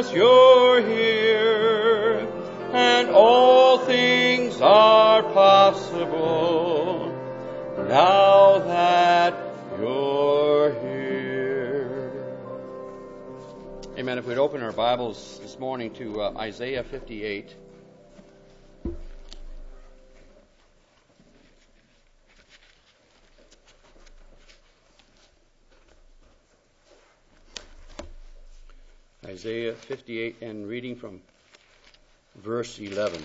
Jesus, you're here, and all things are possible now that you're here. Amen. If we'd open our Bibles this morning to Isaiah 58. Isaiah 58, and reading from verse 11.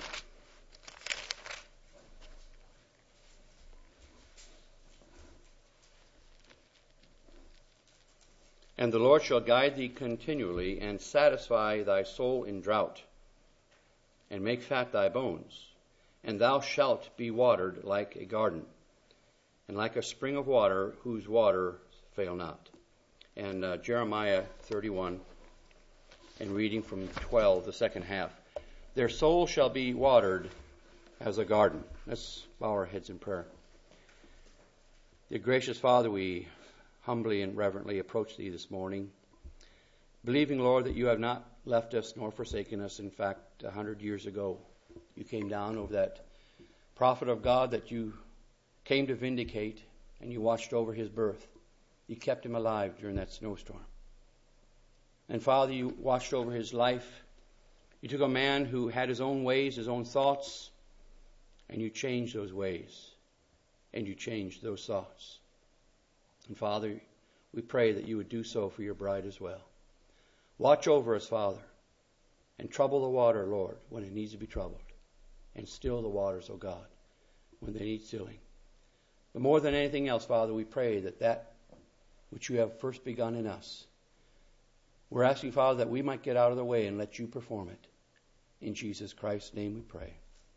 And the Lord shall guide thee continually, and satisfy thy soul in drought, and make fat thy bones. And thou shalt be watered like a garden, and like a spring of water, whose water fail not. And Jeremiah 31, and reading from 12, the second half. Their soul shall be watered as a garden. Let's bow our heads in prayer. Dear gracious Father, we humbly and reverently approach Thee this morning, believing, Lord, that You have not left us nor forsaken us. In fact, 100 years ago, You came down over that prophet of God that You came to vindicate, and You watched over his birth. You kept him alive during that snowstorm. And Father, You watched over his life. You took a man who had his own ways, his own thoughts, and You changed those ways, and You changed those thoughts. And Father, we pray that You would do so for Your bride as well. Watch over us, Father, and trouble the water, Lord, when it needs to be troubled, and still the waters, O God, when they need stilling. But more than anything else, Father, we pray that which You have first begun in us, we're asking, Father, that we might get out of the way and let You perform it. In Jesus Christ's name we pray.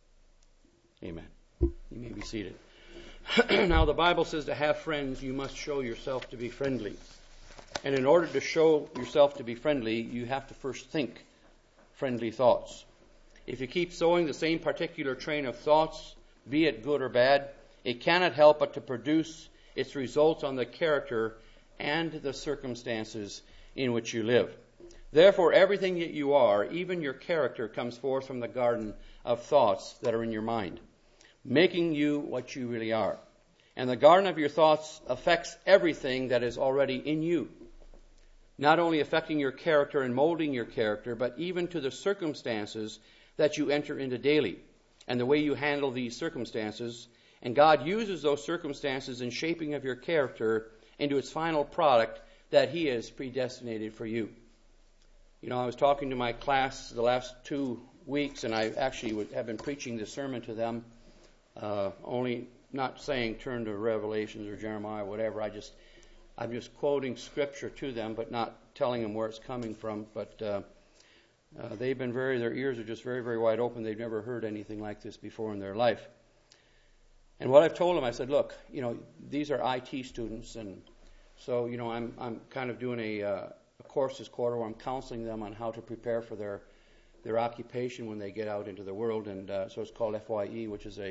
Amen. You may be seated. Now, the Bible says to have friends, you must show yourself to be friendly. And in order to show yourself to be friendly, you have to first think friendly thoughts. If you keep sowing the same particular train of thoughts, be it good or bad, it cannot help but to produce its results on the character and the circumstances in which you live. Therefore, everything that you are, even your character, comes forth from the garden of thoughts that are in your mind, making you what you really are. And the garden of your thoughts affects everything that is already in you, not only affecting your character and molding your character, but even to the circumstances that you enter into daily and the way you handle these circumstances. And God uses those circumstances in shaping of your character into its final product that He has predestinated for you. You know, I was talking to my class the last 2 weeks, and I actually have been preaching this sermon to them, only not saying turn to Revelations or Jeremiah or whatever. I'm just quoting Scripture to them, but not telling them where it's coming from. But they've been their ears are just very, very wide open. They've never heard anything like this before in their life. And what I've told them, I said, look, you know, these are IT students, and so, you know, I'm kind of doing a course this quarter where I'm counseling them on how to prepare for their occupation when they get out into the world, and so it's called FYE, which is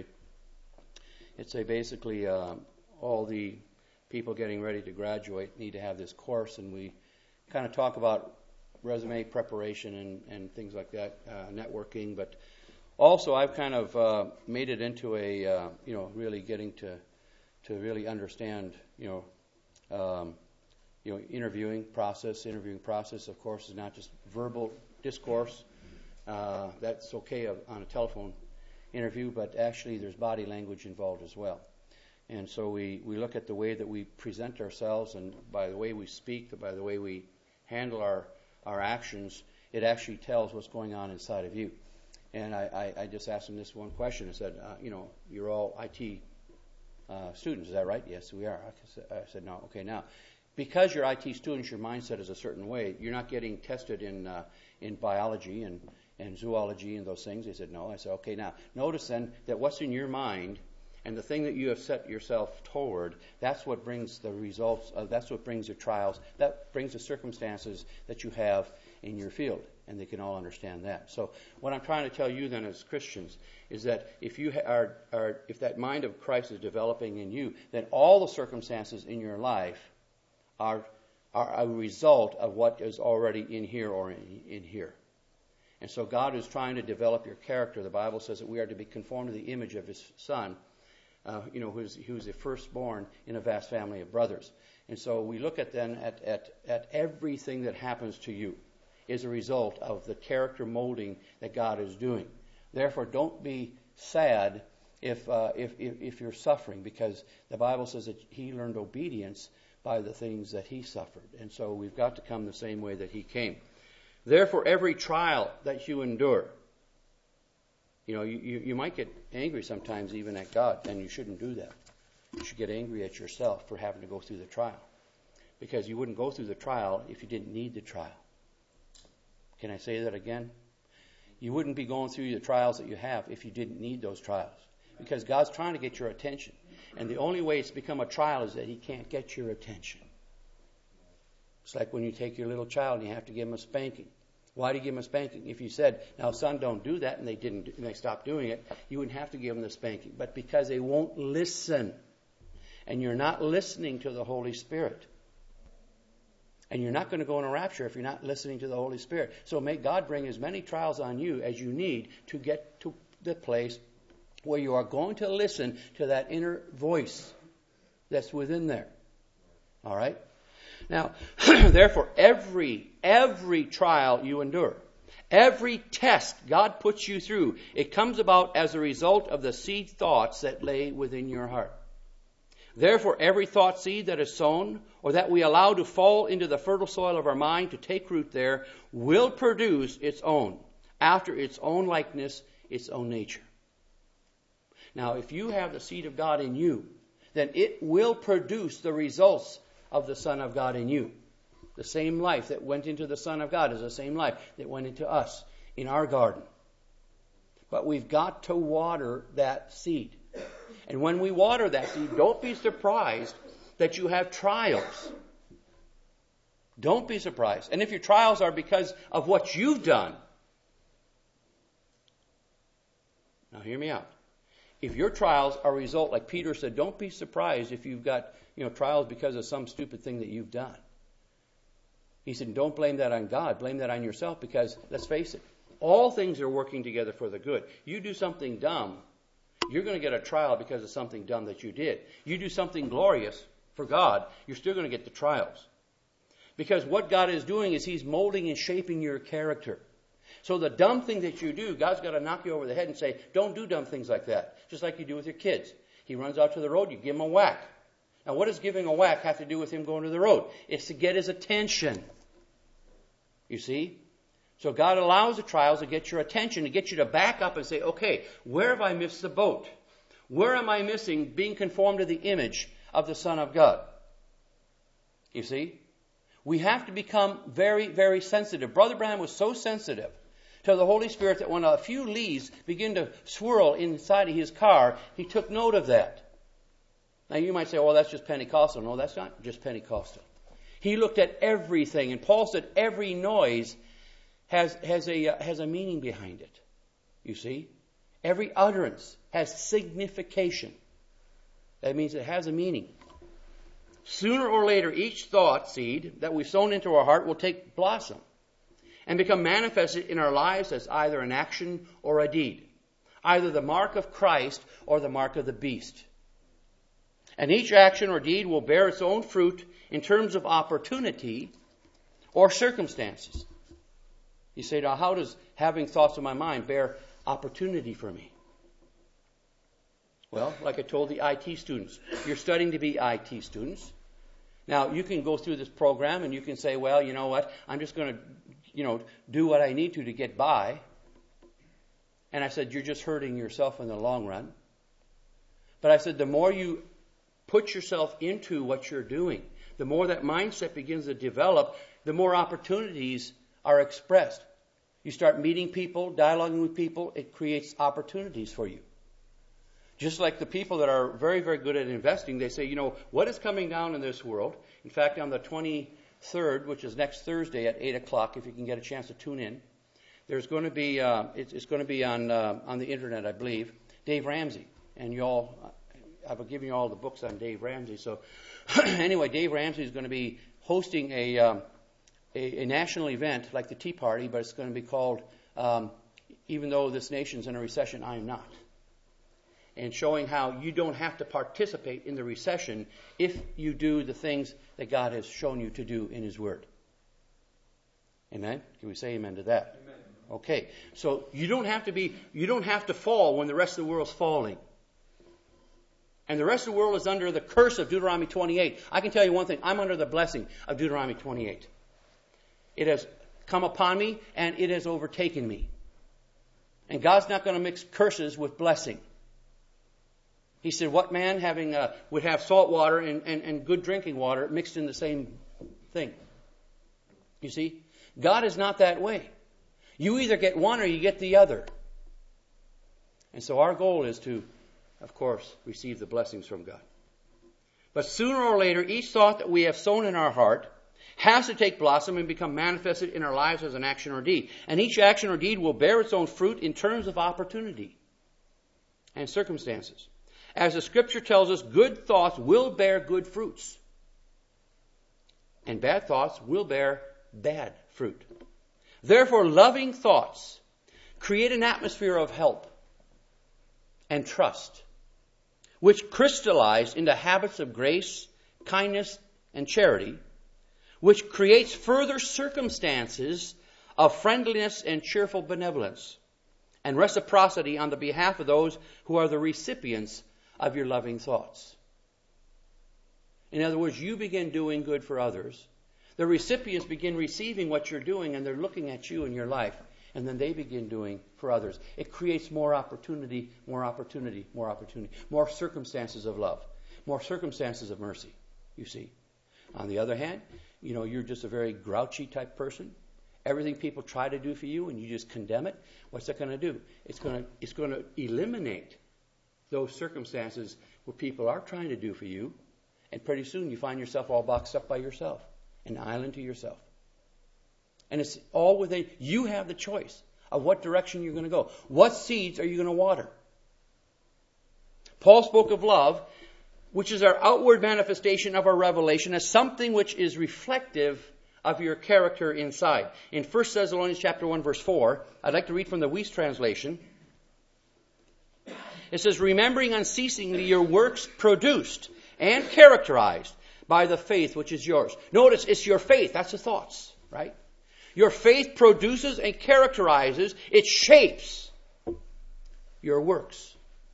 basically all the people getting ready to graduate need to have this course, and we kind of talk about resume preparation and things like that, networking, but also I've kind of made it into a really getting to really understand interviewing process. Interviewing process, of course, is not just verbal discourse. That's okay on a telephone interview, but actually there's body language involved as well. And so we look at the way that we present ourselves, and by the way we speak, by the way we handle our actions, it actually tells what's going on inside of you. And I just asked them this one question. I said, you're all IT students, is that right? Yes, we are. I said, no. Okay, now, because you're IT students, your mindset is a certain way. You're not getting tested in biology and zoology and those things. They said, no. I said, okay, now, notice then that what's in your mind and the thing that you have set yourself toward, that's what brings the results, that's what brings your trials, that brings the circumstances that you have in your field. And they can all understand that. So what I'm trying to tell you then as Christians is that if you if that mind of Christ is developing in you, then all the circumstances in your life are a result of what is already in here or in here. And so God is trying to develop your character. The Bible says that we are to be conformed to the image of His Son, who's the firstborn in a vast family of brothers. And so we look at then at everything that happens to you is a result of the character molding that God is doing. Therefore, don't be sad if you're suffering, because the Bible says that He learned obedience by the things that He suffered. And so we've got to come the same way that He came. Therefore, every trial that you endure, you might get angry sometimes even at God, and you shouldn't do that. You should get angry at yourself for having to go through the trial, because you wouldn't go through the trial if you didn't need the trial. Can I say that again? You wouldn't be going through the trials that you have if you didn't need those trials, because God's trying to get your attention. And the only way it's become a trial is that He can't get your attention. It's like when you take your little child and you have to give him a spanking. Why do you give them a spanking? If you said, now son, don't do that, and they stopped doing it, you wouldn't have to give them the spanking. But because they won't listen, and you're not listening to the Holy Spirit. And you're not going to go in a rapture if you're not listening to the Holy Spirit. So may God bring as many trials on you as you need to get to the place where you are going to listen to that inner voice that's within there. All right? Now, therefore, every trial you endure, every test God puts you through, it comes about as a result of the seed thoughts that lay within your heart. Therefore, every thought seed that is sown, or that we allow to fall into the fertile soil of our mind to take root there, will produce its own, after its own likeness, its own nature. Now, if you have the seed of God in you, then it will produce the results of the Son of God in you. The same life that went into the Son of God is the same life that went into us in our garden. But we've got to water that seed. And when we water that seed, don't be surprised that you have trials. Don't be surprised. And if your trials are because of what you've done, now hear me out. If your trials are a result, like Peter said, don't be surprised if you've got trials because of some stupid thing that you've done. He said, don't blame that on God. Blame that on yourself, because, let's face it, all things are working together for the good. You do something dumb, you're going to get a trial because of something dumb that you did. You do something glorious for God, you're still going to get the trials. Because what God is doing is He's molding and shaping your character. So the dumb thing that you do, God's got to knock you over the head and say, don't do dumb things like that. Just like you do with your kids. He runs out to the road, you give him a whack. Now, what does giving a whack have to do with him going to the road? It's to get his attention. You see? So God allows the trials to get your attention, to get you to back up and say, okay, where have I missed the boat? Where am I missing being conformed to the image of the Son of God? You see? We have to become very, very sensitive. Brother Branham was so sensitive to the Holy Spirit that when a few leaves began to swirl inside of his car, he took note of that. Now you might say, well, that's just Pentecostal. No, that's not just Pentecostal. He looked at everything, and Paul said every noise has a meaning behind it. You see? Every utterance has signification. That means it has a meaning. Sooner or later, each thought seed that we've sown into our heart will take blossom and become manifested in our lives as either an action or a deed, either the mark of Christ or the mark of the beast. And each action or deed will bear its own fruit in terms of opportunity or circumstances. You say, now how does having thoughts in my mind bear opportunity for me? Well, like I told the IT students, you're studying to be IT students. Now, you can go through this program and you can say, well, you know what, I'm just going to, do what I need to get by. And I said, you're just hurting yourself in the long run. But I said, the more you put yourself into what you're doing, the more that mindset begins to develop, the more opportunities are expressed. You start meeting people, dialoguing with people, it creates opportunities for you. Just like the people that are very, very good at investing, they say, what is coming down in this world? In fact, on the 23rd, which is next Thursday at 8 o'clock, if you can get a chance to tune in, there's going to be, it's going to be on the internet, I believe, Dave Ramsey. And I've given you all the books on Dave Ramsey. So anyway, Dave Ramsey is going to be hosting a national event like the Tea Party, but it's going to be called even though this nation's in a recession, I am not. And showing how you don't have to participate in the recession if you do the things that God has shown you to do in His Word. Amen? Can we say amen to that? Amen. Okay. So you don't have to fall when the rest of the world's falling. And the rest of the world is under the curse of Deuteronomy 28. I can tell you one thing. I'm under the blessing of Deuteronomy 28. It has come upon me and it has overtaken me. And God's not going to mix curses with blessing. He said, what man would have salt water and good drinking water mixed in the same thing? You see? God is not that way. You either get one or you get the other. And so our goal is to, of course, receive the blessings from God. But sooner or later, each thought that we have sown in our heart has to take blossom and become manifested in our lives as an action or deed. And each action or deed will bear its own fruit in terms of opportunity and circumstances. As the Scripture tells us, good thoughts will bear good fruits. And bad thoughts will bear bad fruit. Therefore, loving thoughts create an atmosphere of help and trust, which crystallize into habits of grace, kindness, and charity, which creates further circumstances of friendliness and cheerful benevolence and reciprocity on the behalf of those who are the recipients of your loving thoughts. In other words, you begin doing good for others. The recipients begin receiving what you're doing, and they're looking at you in your life, and then they begin doing for others. It creates more opportunity, more opportunity, more opportunity, more circumstances of love, more circumstances of mercy, you see. On the other hand, you're just a very grouchy type person. Everything people try to do for you, and you just condemn it. What's that going to do? It's going to eliminate those circumstances where people are trying to do for you, and pretty soon you find yourself all boxed up by yourself, an island to yourself. And it's all within. You have the choice of what direction you're going to go. What seeds are you going to water? Paul spoke of love, which is our outward manifestation of our revelation, as something which is reflective of your character inside. In 1 Thessalonians chapter 1, verse 4, I'd like to read from the Weiss translation. It says, remembering unceasingly your works produced and characterized by the faith which is yours. Notice, it's your faith. That's the thoughts, right? Your faith produces and characterizes, it shapes your works.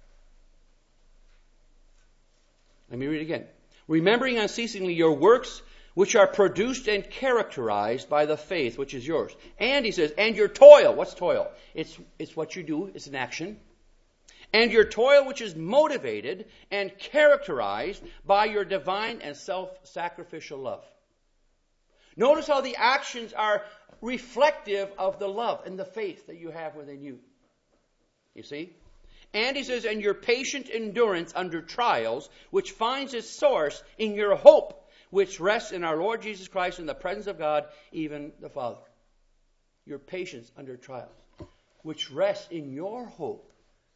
Let me read it again. Remembering unceasingly your works which are produced and characterized by the faith which is yours. And he says, and your toil. What's toil? It's what you do. It's an action. And your toil which is motivated and characterized by your divine and self-sacrificial love. Notice how the actions are reflective of the love and the faith that you have within you. You see? And he says, and your patient endurance under trials, which finds its source in your hope, which rests in our Lord Jesus Christ in the presence of God, even the Father. Your patience under trials, which rests in your hope.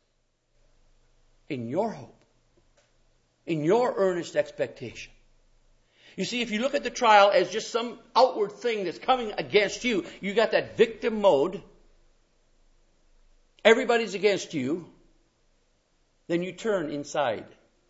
In your hope. In your earnest expectation. You see, if you look at the trial as just some outward thing that's coming against you, you got that victim mode. Everybody's against you. Then you turn inside.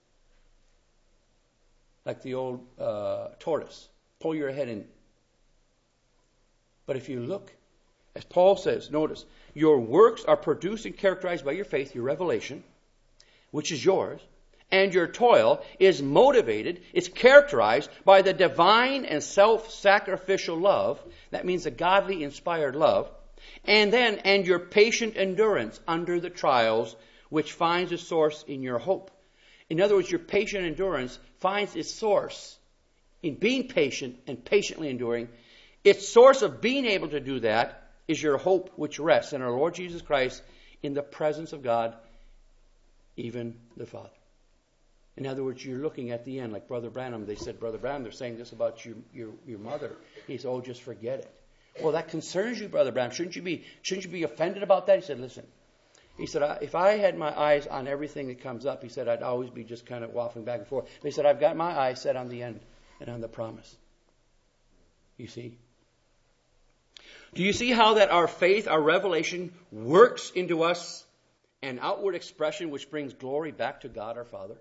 Like the old tortoise. Pull your head in. But if you look, as Paul says, notice, your works are produced and characterized by your faith, your revelation, which is yours, and your toil is motivated, it's characterized by the divine and self-sacrificial love. That means a godly, inspired love. And your patient endurance under the trials, which finds its source in your hope. In other words, your patient endurance finds its source in being patient and patiently enduring. Its source of being able to do that is your hope, which rests in our Lord Jesus Christ in the presence of God, even the Father. In other words, you're looking at the end, like Brother Branham. They said, Brother Branham, they're saying this about your mother. He said, oh, just forget it. Well, that concerns you, Brother Branham. Shouldn't you be offended about that? He said, listen. He said, if I had my eyes on everything that comes up, he said, I'd always be just kind of waffling back and forth. But he said, I've got my eyes set on the end and on the promise. You see? Do you see how that our faith, our revelation, works into us an outward expression which brings glory back to God our Father?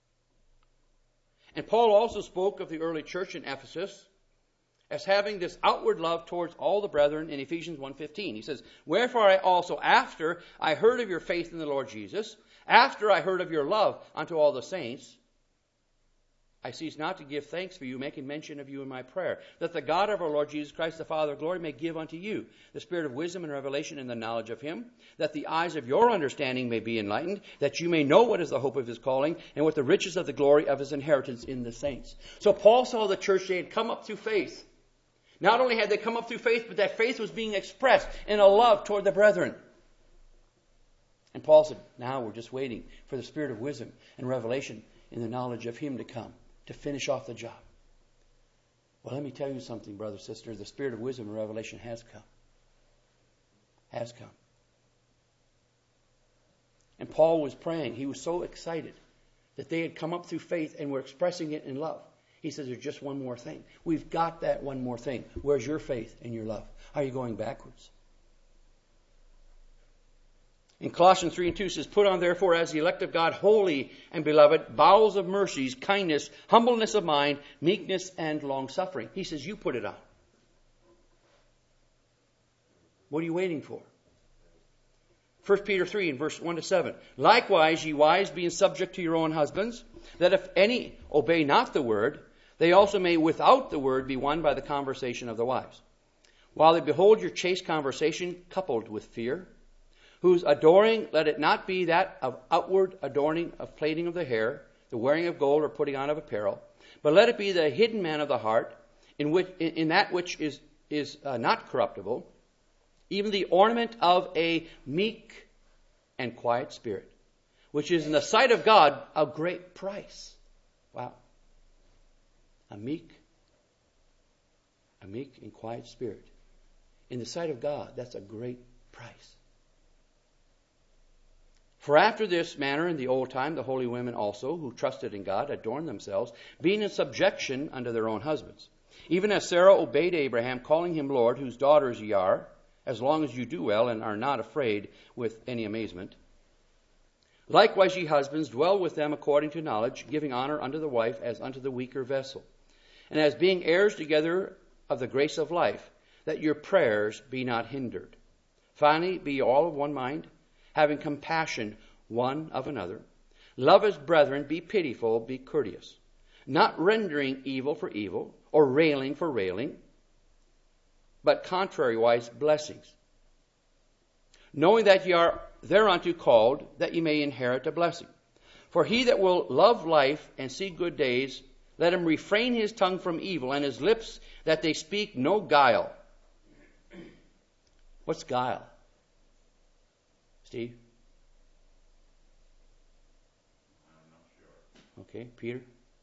And Paul also spoke of the early church in Ephesus as having this outward love towards all the brethren in Ephesians 1:15. He says, "Wherefore I also, after I heard of your faith in the Lord Jesus, after I heard of your love unto all the saints, I cease not to give thanks for you, making mention of you in my prayer, that the God of our Lord Jesus Christ, the Father of glory, may give unto you the spirit of wisdom and revelation in the knowledge of him, that the eyes of your understanding may be enlightened, that you may know what is the hope of his calling, and what the riches of the glory of his inheritance in the saints." So Paul saw the church, they had come up through faith. Not only had they come up through faith, but that faith was being expressed in a love toward the brethren. And Paul said, now we're just waiting for the spirit of wisdom and revelation in the knowledge of him to come, to finish off the job. Well, let me tell you something, brother, sister. The spirit of wisdom and revelation has come. Has come. And Paul was praying. He was so excited that they had come up through faith and were expressing it in love. He says, there's just one more thing. We've got that one more thing. Where's your faith and your love? Are you going backwards? In Colossians 3:2 says, "Put on therefore as the elect of God, holy and beloved, bowels of mercies, kindness, humbleness of mind, meekness, and long-suffering." He says, you put it on. What are you waiting for? 1 Peter 3 in verse 1-7. "Likewise, ye wives, being subject to your own husbands, that if any obey not the word, they also may without the word be won by the conversation of the wives. While they behold your chaste conversation coupled with fear, whose adoring, let it not be that of outward adorning of plaiting of the hair, the wearing of gold or putting on of apparel, but let it be the hidden man of the heart, in that which is not corruptible, even the ornament of a meek and quiet spirit, which is in the sight of God a great price." Wow. A meek and quiet spirit. In the sight of God, that's a great price. "For after this manner in the old time, the holy women also, who trusted in God, adorned themselves, being in subjection unto their own husbands. Even as Sarah obeyed Abraham, calling him Lord, whose daughters ye are, as long as you do well and are not afraid with any amazement. Likewise, ye husbands, dwell with them according to knowledge, giving honor unto the wife as unto the weaker vessel, and as being heirs together of the grace of life, that your prayers be not hindered. Finally, be all of one mind, having compassion one of another. Love as brethren, be pitiful, be courteous, not rendering evil for evil, or railing for railing, but contrariwise blessings, knowing that ye are thereunto called, that ye may inherit a blessing. For he that will love life and see good days, let him refrain his tongue from evil, and his lips that they speak no guile." What's guile? Steve? I'm not sure. Okay. Peter?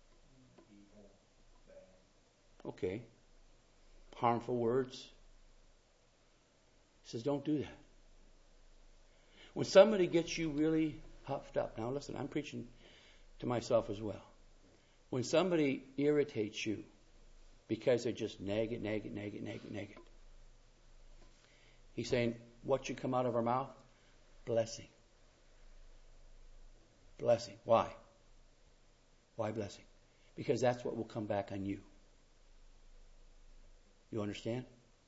Okay. Harmful words. He says, don't do that. When somebody gets you really huffed up, now listen, I'm preaching to myself as well. When somebody irritates you because they just nag it, he's saying, what should come out of our mouth? Blessing. Blessing. Why? Why blessing? Because that's what will come back on you. You understand?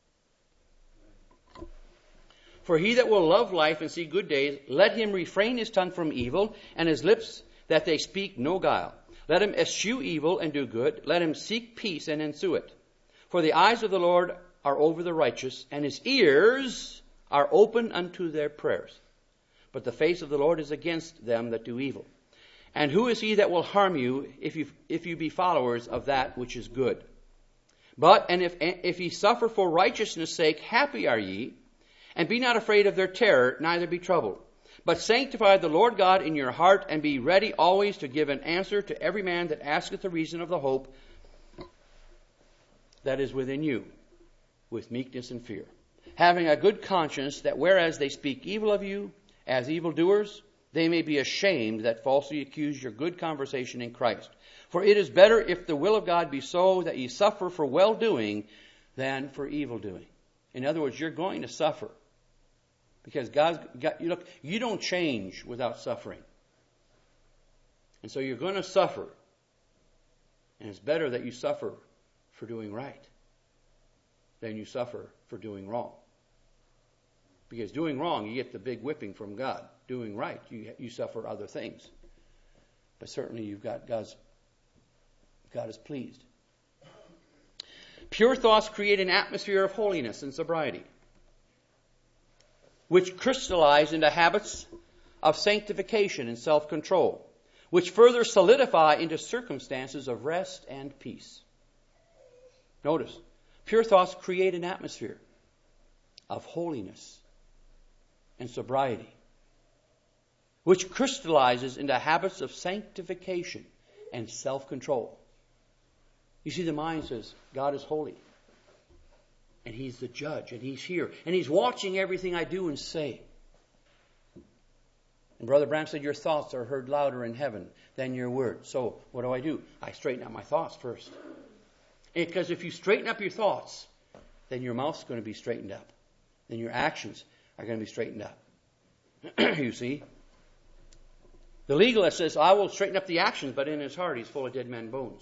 "For he that will love life and see good days, let him refrain his tongue from evil, and his lips that they speak no guile. Let him eschew evil and do good. Let him seek peace and ensue it. For the eyes of the Lord are over the righteous, and his ears are open unto their prayers. But the face of the Lord is against them that do evil. And who is he that will harm you if you be followers of that which is good? But, and if ye suffer for righteousness' sake, happy are ye, and be not afraid of their terror, neither be troubled. But sanctify the Lord God in your heart, and be ready always to give an answer to every man that asketh the reason of the hope that is within you, with meekness and fear. Having a good conscience, that whereas they speak evil of you as evildoers, they may be ashamed that falsely accuse your good conversation in Christ. For it is better, if the will of God be so, that ye suffer for well-doing than for evil-doing." In other words, you're going to suffer. Because you don't change without suffering. And so you're going to suffer. And it's better that you suffer for doing right than you suffer for doing wrong. Because doing wrong, you get the big whipping from God. Doing right, you suffer other things. But certainly you've got God is pleased. Pure thoughts create an atmosphere of holiness and sobriety, which crystallize into habits of sanctification and self-control, which further solidify into circumstances of rest and peace. Notice, pure thoughts create an atmosphere of holiness and sobriety, which crystallizes into habits of sanctification and self-control. You see, the mind says, God is holy. And He's the judge, and He's here. And He's watching everything I do and say. And Brother Branham said, your thoughts are heard louder in heaven than your words. So, what do? I straighten up my thoughts first. Because if you straighten up your thoughts, then your mouth's going to be straightened up. Then your actions are going to be straightened up. You see? The legalist says, I will straighten up the actions, but in his heart he's full of dead man bones.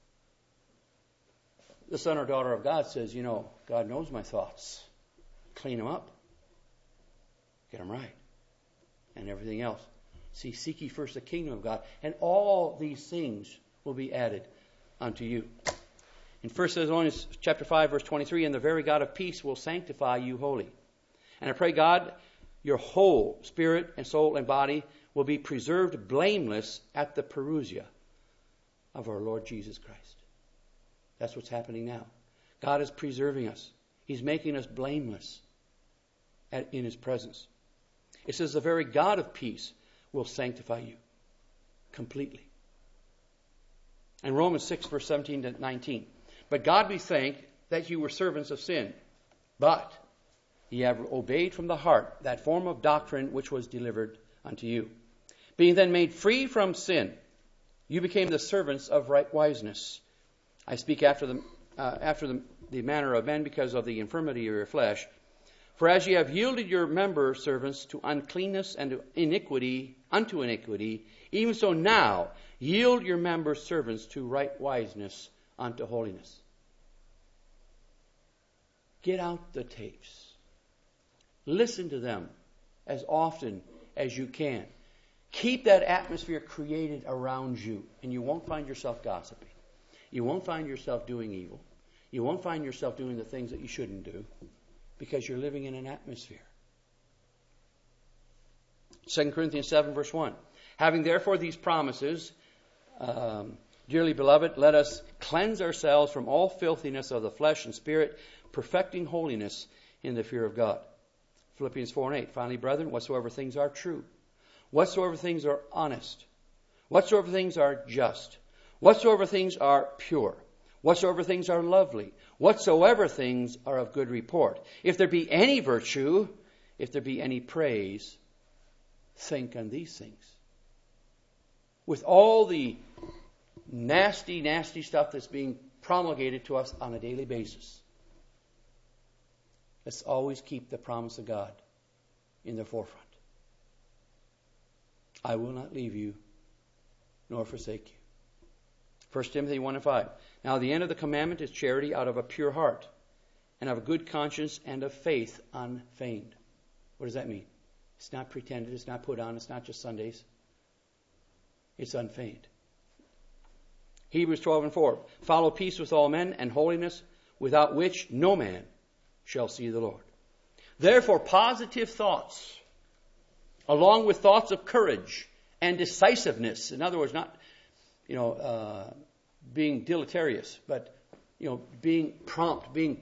The son or daughter of God says, God knows my thoughts. Clean them up. Get them right. And everything else. See, seek ye first the kingdom of God, and all these things will be added unto you. In 1 Thessalonians chapter 5, verse 23, and the very God of peace will sanctify you wholly. And I pray, God, your whole spirit and soul and body will be preserved blameless at the parousia of our Lord Jesus Christ. That's what's happening now. God is preserving us. He's making us blameless in His presence. It says the very God of peace will sanctify you completely. And Romans 6, verse 17 to 19. But God we thank that you were servants of sin, but ye have obeyed from the heart that form of doctrine which was delivered unto you. Being then made free from sin, you became the servants of right wiseness. I speak after the manner of men because of the infirmity of your flesh. For as ye have yielded your member servants to uncleanness and to iniquity, unto iniquity, even so now yield your member servants to right wiseness unto holiness. Get out the tapes. Listen to them as often as you can. Keep that atmosphere created around you, and you won't find yourself gossiping. You won't find yourself doing evil. You won't find yourself doing the things that you shouldn't do because you're living in an atmosphere. 2 Corinthians 7, verse 1. Having therefore these promises, dearly beloved, let us cleanse ourselves from all filthiness of the flesh and spirit, perfecting holiness in the fear of God. Philippians 4 and 8. Finally, brethren, whatsoever things are true, whatsoever things are honest, whatsoever things are just, whatsoever things are pure, whatsoever things are lovely, whatsoever things are of good report. If there be any virtue, if there be any praise, think on these things. With all the nasty, nasty stuff that's being promulgated to us on a daily basis, let's always keep the promise of God in the forefront. I will not leave you nor forsake you. 1 Timothy 1 and 5. Now the end of the commandment is charity out of a pure heart, and of a good conscience, and of faith unfeigned. What does that mean? It's not pretended, it's not put on, it's not just Sundays. It's unfeigned. Hebrews 12 and 4. Follow peace with all men and holiness, without which no man shall see the Lord. Therefore, positive thoughts, along with thoughts of courage and decisiveness. In other words, not, being deleterious, but, being prompt, being,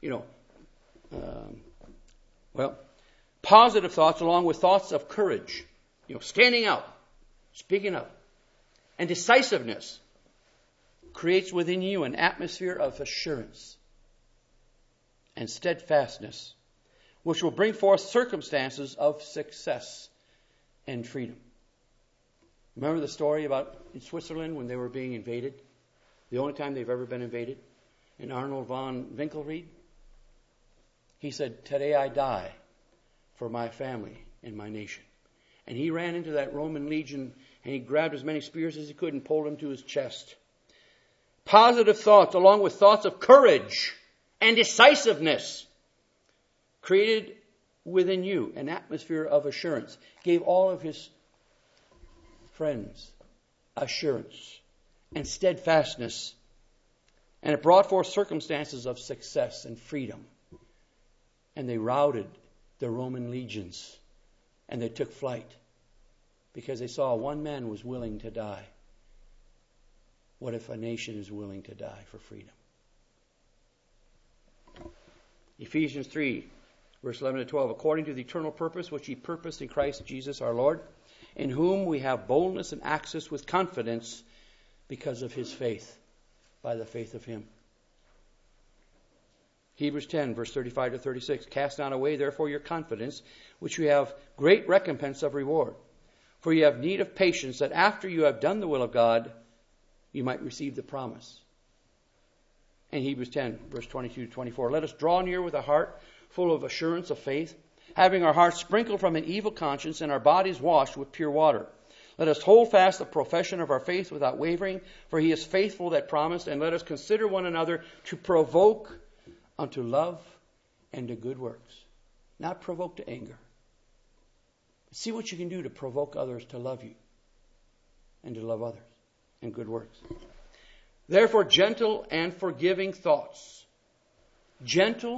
positive thoughts along with thoughts of courage, standing out, speaking up, and decisiveness creates within you an atmosphere of assurance and steadfastness, which will bring forth circumstances of success and freedom. Remember the story about in Switzerland when they were being invaded? The only time they've ever been invaded? And Arnold von Winkelried? He said, today I die for my family and my nation. And he ran into that Roman legion and he grabbed as many spears as he could and pulled them to his chest. Positive thoughts, along with thoughts of courage and decisiveness, created within you an atmosphere of assurance. Gave all of his friends assurance and steadfastness. And it brought forth circumstances of success and freedom. And they routed the Roman legions. And they took flight. Because they saw one man was willing to die. What if a nation is willing to die for freedom? Ephesians 3, verse 11 to 12. According to the eternal purpose which he purposed in Christ Jesus our Lord, in whom we have boldness and access with confidence because of his faith, by the faith of him. Hebrews 10, verse 35 to 36. Cast not away, therefore, your confidence, which you have great recompense of reward. For you have need of patience, that after you have done the will of God, you might receive the promise. And Hebrews 10, verse 22 to 24. Let us draw near with a heart full of assurance of faith, having our hearts sprinkled from an evil conscience and our bodies washed with pure water. Let us hold fast the profession of our faith without wavering, for he is faithful that promised. And let us consider one another to provoke unto love and to good works. Not provoke to anger. See what you can do to provoke others to love you and to love others and good works. Therefore, gentle and forgiving thoughts. Gentle,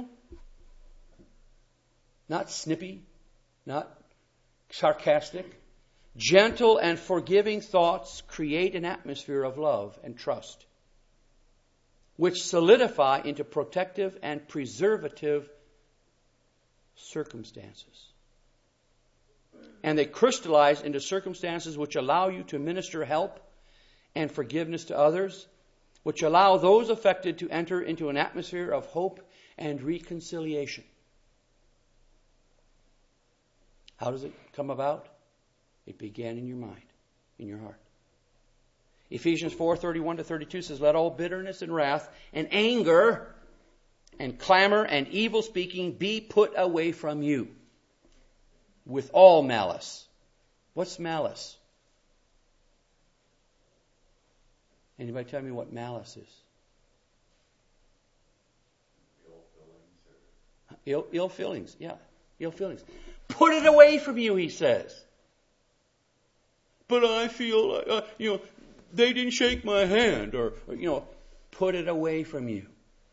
not snippy, not sarcastic. Gentle and forgiving thoughts create an atmosphere of love and trust, which solidify into protective and preservative circumstances. And they crystallize into circumstances which allow you to minister help and forgiveness to others, which allow those affected to enter into an atmosphere of hope and reconciliation. How does it come about? It began in your mind, in your heart. Ephesians 4:31 to 32 says, let all bitterness and wrath and anger and clamor and evil speaking be put away from you with all malice. What's malice? Anybody tell me what malice is? Ill feelings, yeah. Ill feelings. Put it away from you, he says. But I feel, they didn't shake my hand, or put it away from you.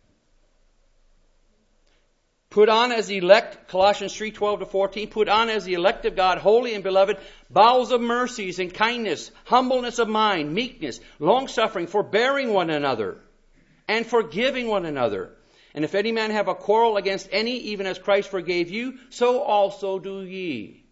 Put on as the elect, Colossians 3:12 to 14, put on as the elect of God, holy and beloved, bowels of mercies and kindness, humbleness of mind, meekness, long-suffering, forbearing one another, and forgiving one another. And if any man have a quarrel against any, even as Christ forgave you, so also do ye.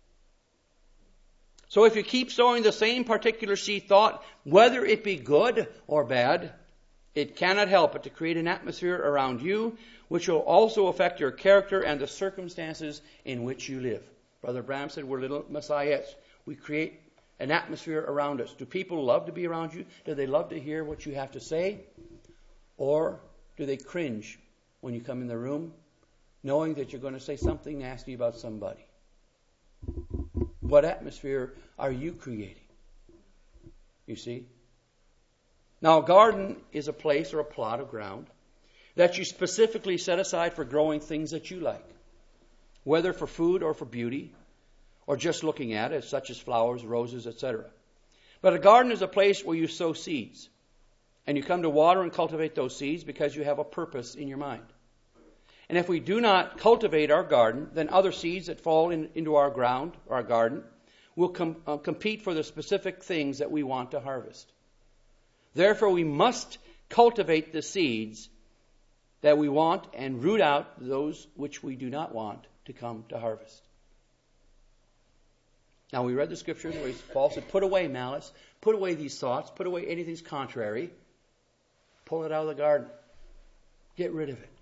So if you keep sowing the same particular seed thought, whether it be good or bad, it cannot help but to create an atmosphere around you which will also affect your character and the circumstances in which you live. Brother Branham said we're little messiahs. We create an atmosphere around us. Do people love to be around you? Do they love to hear what you have to say? Or do they cringe when you come in the room, knowing that you're going to say something nasty about somebody? What atmosphere are you creating? You see? Now, a garden is a place or a plot of ground that you specifically set aside for growing things that you like, whether for food or for beauty, or just looking at it, such as flowers, roses, etc. But a garden is a place where you sow seeds, and you come to water and cultivate those seeds because you have a purpose in your mind. And if we do not cultivate our garden, then other seeds that fall into our ground, our garden, will compete for the specific things that we want to harvest. Therefore, we must cultivate the seeds that we want and root out those which we do not want to come to harvest. Now, we read the scriptures where Paul said, put away malice, put away these thoughts, put away anything's contrary, pull it out of the garden. Get rid of it.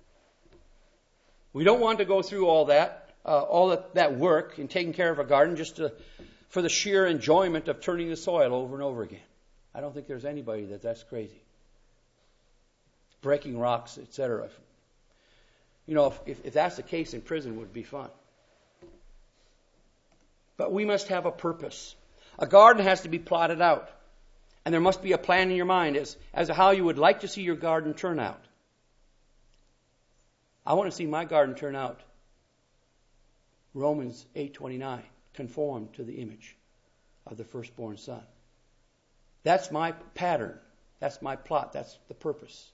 We don't want to go through all that work in taking care of a garden just for the sheer enjoyment of turning the soil over and over again. I don't think there's anybody that's crazy. Breaking rocks, etc. You know, if that's the case, in prison would be fun. But we must have a purpose. A garden has to be plotted out. And there must be a plan in your mind as to how you would like to see your garden turn out. I want to see my garden turn out. Romans 8:29, conformed to the image of the firstborn son. That's my pattern. That's my plot. That's the purpose.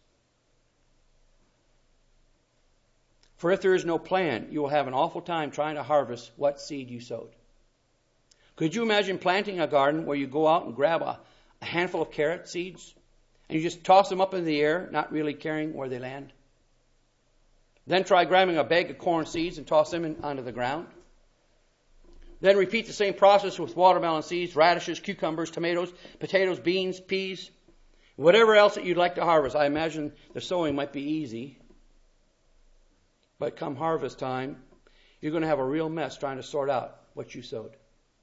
For if there is no plan, you will have an awful time trying to harvest what seed you sowed. Could you imagine planting a garden where you go out and grab a handful of carrot seeds and you just toss them up in the air, not really caring where they land? Then try grabbing a bag of corn seeds and toss them onto the ground. Then repeat the same process with watermelon seeds, radishes, cucumbers, tomatoes, potatoes, beans, peas, whatever else that you'd like to harvest. I imagine the sowing might be easy. But come harvest time, you're going to have a real mess trying to sort out what you sowed.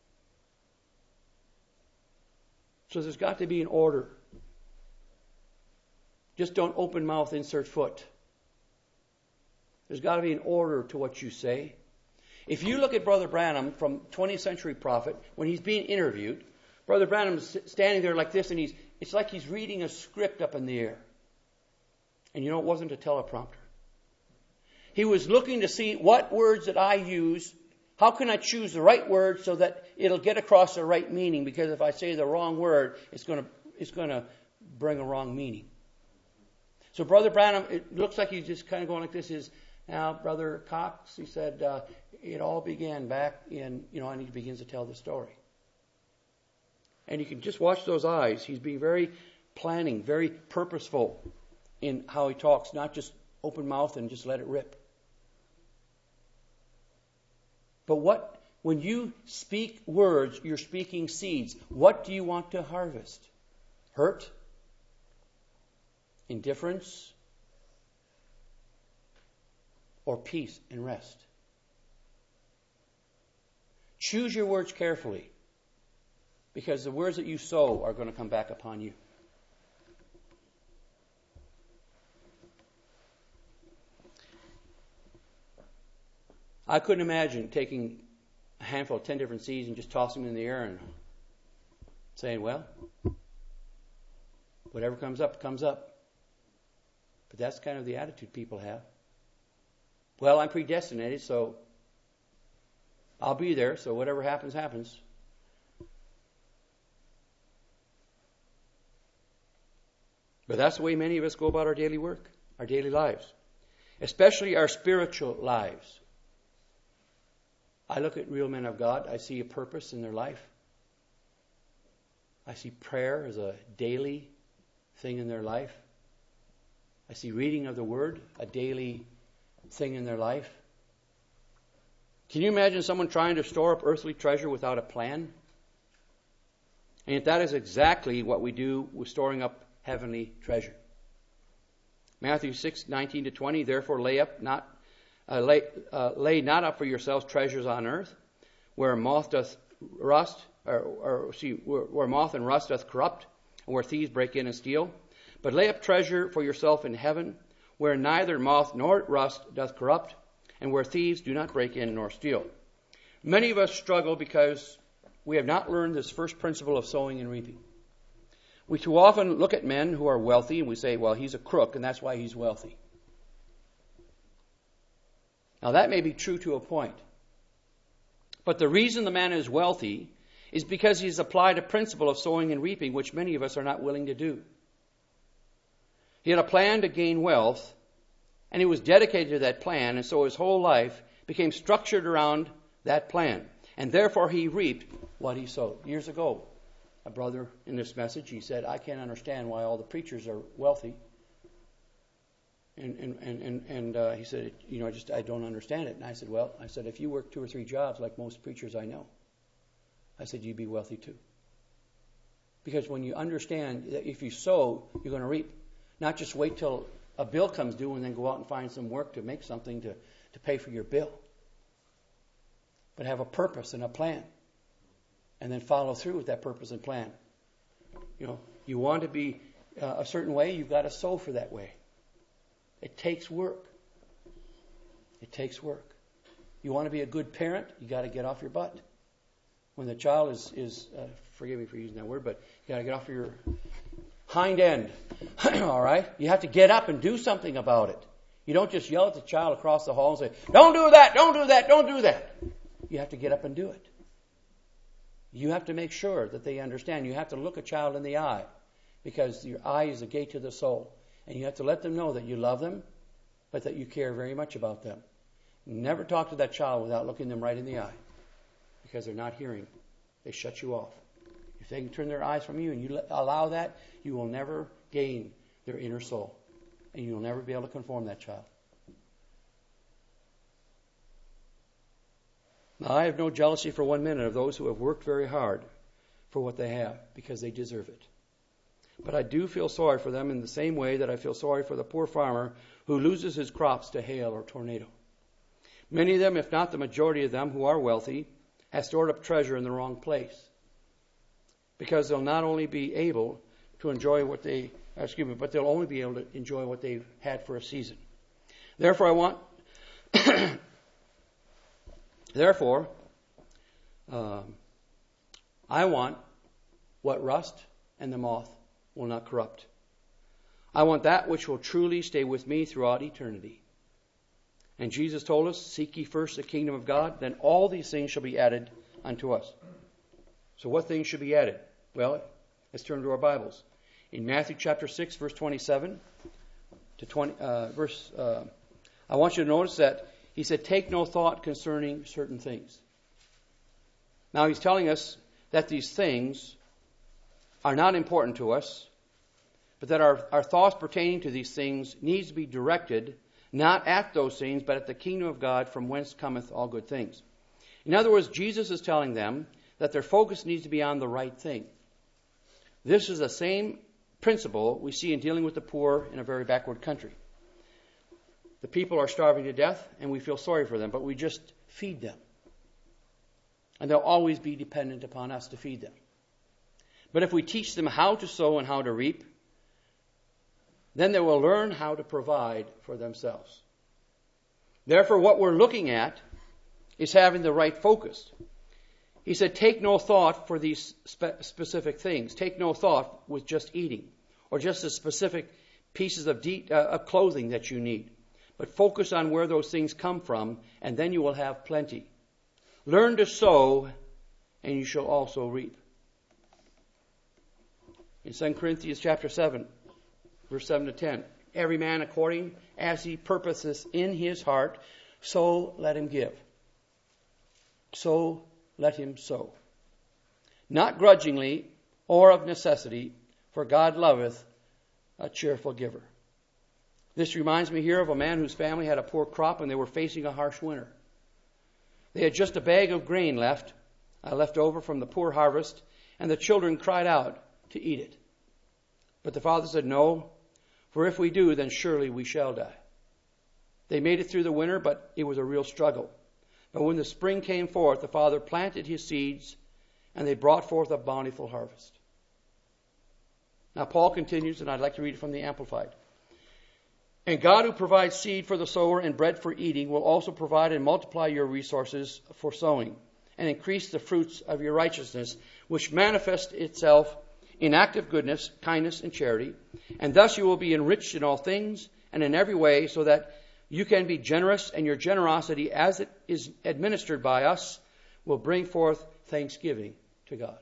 So there's got to be an order. Just don't open mouth, insert foot. There's got to be an order to what you say. If you look at Brother Branham from 20th Century Prophet, when he's being interviewed, Brother Branham's standing there like this, and it's like he's reading a script up in the air. And you know, it wasn't a teleprompter. He was looking to see what words that I use. How can I choose the right word so that it'll get across the right meaning? Because if I say the wrong word, it's going to bring a wrong meaning. So Brother Branham, it looks like he's just kind of going like this. Now, Brother Cox, he said, it all began back in, and he begins to tell the story. And you can just watch those eyes. He's being very planning, very purposeful in how he talks, not just open mouth and just let it rip. But when you speak words, you're speaking seeds. What do you want to harvest? Hurt? Indifference? Or peace and rest? Choose your words carefully, because the words that you sow are going to come back upon you. I couldn't imagine taking a handful of 10 different seeds and just tossing them in the air and saying, well, whatever comes up, comes up. But that's kind of the attitude people have. Well, I'm predestinated, so I'll be there, so whatever happens, happens. But that's the way many of us go about our daily work, our daily lives, especially our spiritual lives. I look at real men of God. I see a purpose in their life. I see prayer as a daily thing in their life. I see reading of the Word, a daily thing in their life. Can you imagine someone trying to store up earthly treasure without a plan? And yet that is exactly what we do with storing up heavenly treasure. Matthew 6:19-20, therefore lay not up for yourselves treasures on earth, where moth doth rust, where moth and rust doth corrupt, and where thieves break in and steal. But lay up treasure for yourself in heaven, where neither moth nor rust doth corrupt, and where thieves do not break in nor steal. Many of us struggle because we have not learned this first principle of sowing and reaping. We too often look at men who are wealthy and we say, well, he's a crook and that's why he's wealthy. Now that may be true to a point. But the reason the man is wealthy is because he's applied a principle of sowing and reaping, which many of us are not willing to do. He had a plan to gain wealth, and he was dedicated to that plan, and so his whole life became structured around that plan. And therefore he reaped what he sowed. Years ago, a brother in this message, he said, I can't understand why all the preachers are wealthy. And he said, I don't understand it. And I said, if you work 2 or 3 jobs like most preachers I know, I said, you'd be wealthy too. Because when you understand that if you sow, you're going to reap. Not just wait till a bill comes due and then go out and find some work to make something to pay for your bill. But have a purpose and a plan. And then follow through with that purpose and plan. You want to be a certain way, you've got to sow for that way. It takes work. It takes work. You want to be a good parent, you got to get off your butt. When the child is forgive me for using that word, but you got to get off your hind end. All right? You have to get up and do something about it. You don't just yell at the child across the hall and say, don't do that, don't do that, don't do that. You have to get up and do it. You have to make sure that they understand. You have to look a child in the eye, because your eye is the gate to the soul. And you have to let them know that you love them, but that you care very much about them. Never talk to that child without looking them right in the eye, because they're not hearing. They shut you off. If they can turn their eyes from you and you allow that, you will never gain their inner soul. And you will never be able to conform that child. Now, I have no jealousy for 1 minute of those who have worked very hard for what they have, because they deserve it. But I do feel sorry for them in the same way that I feel sorry for the poor farmer who loses his crops to hail or tornado. Many of them, if not the majority of them who are wealthy, have stored up treasure in the wrong place, because they'll not only be able to enjoy what they, but they'll only be able to enjoy what they've had for a season. Therefore, I want what rust and the moth will not corrupt. I want that which will truly stay with me throughout eternity. And Jesus told us, seek ye first the kingdom of God, then all these things shall be added unto us. So what things should be added? Well, let's turn to our Bibles. In Matthew chapter 6, verse 27 to 20, I want you to notice that he said, take no thought concerning certain things. Now he's telling us that these things are not important to us, but that our thoughts pertaining to these things needs to be directed not at those things, but at the kingdom of God, from whence cometh all good things. In other words, Jesus is telling them that their focus needs to be on the right thing. This is the same principle we see in dealing with the poor in a very backward country. The people are starving to death, and we feel sorry for them, but we just feed them. And they'll always be dependent upon us to feed them. But if we teach them how to sow and how to reap, then they will learn how to provide for themselves. Therefore, what we're looking at is having the right focus. He said, take no thought for these specific things. Take no thought with just eating or just the specific pieces of clothing that you need. But focus on where those things come from, and then you will have plenty. Learn to sow, and you shall also reap. In 2 Corinthians chapter 7, verse 7 to 10, every man according as he purposes in his heart, so let him give. So let him sow. Not grudgingly or of necessity, for God loveth a cheerful giver. This reminds me here of a man whose family had a poor crop and they were facing a harsh winter. They had just a bag of grain left over from the poor harvest, and the children cried out to eat it. But the father said, no, for if we do, then surely we shall die. They made it through the winter, but it was a real struggle. But when the spring came forth, the father planted his seeds, and they brought forth a bountiful harvest. Now Paul continues, and I'd like to read it from the Amplified. And God, who provides seed for the sower and bread for eating, will also provide and multiply your resources for sowing, and increase the fruits of your righteousness, which manifests itself in active goodness, kindness, and charity. And thus you will be enriched in all things and in every way, so that you can be generous, and your generosity, as it is administered by us, will bring forth thanksgiving to God.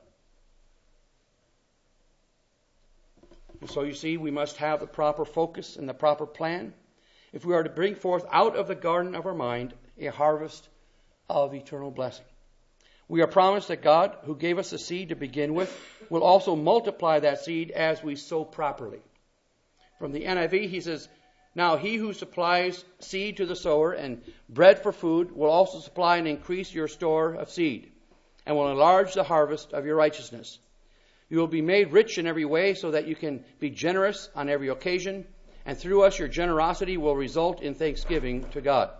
And so you see, we must have the proper focus and the proper plan if we are to bring forth out of the garden of our mind a harvest of eternal blessing. We are promised that God, who gave us the seed to begin with, will also multiply that seed as we sow properly. From the NIV, he says, now he who supplies seed to the sower and bread for food will also supply and increase your store of seed, and will enlarge the harvest of your righteousness. You will be made rich in every way, so that you can be generous on every occasion, and through us your generosity will result in thanksgiving to God.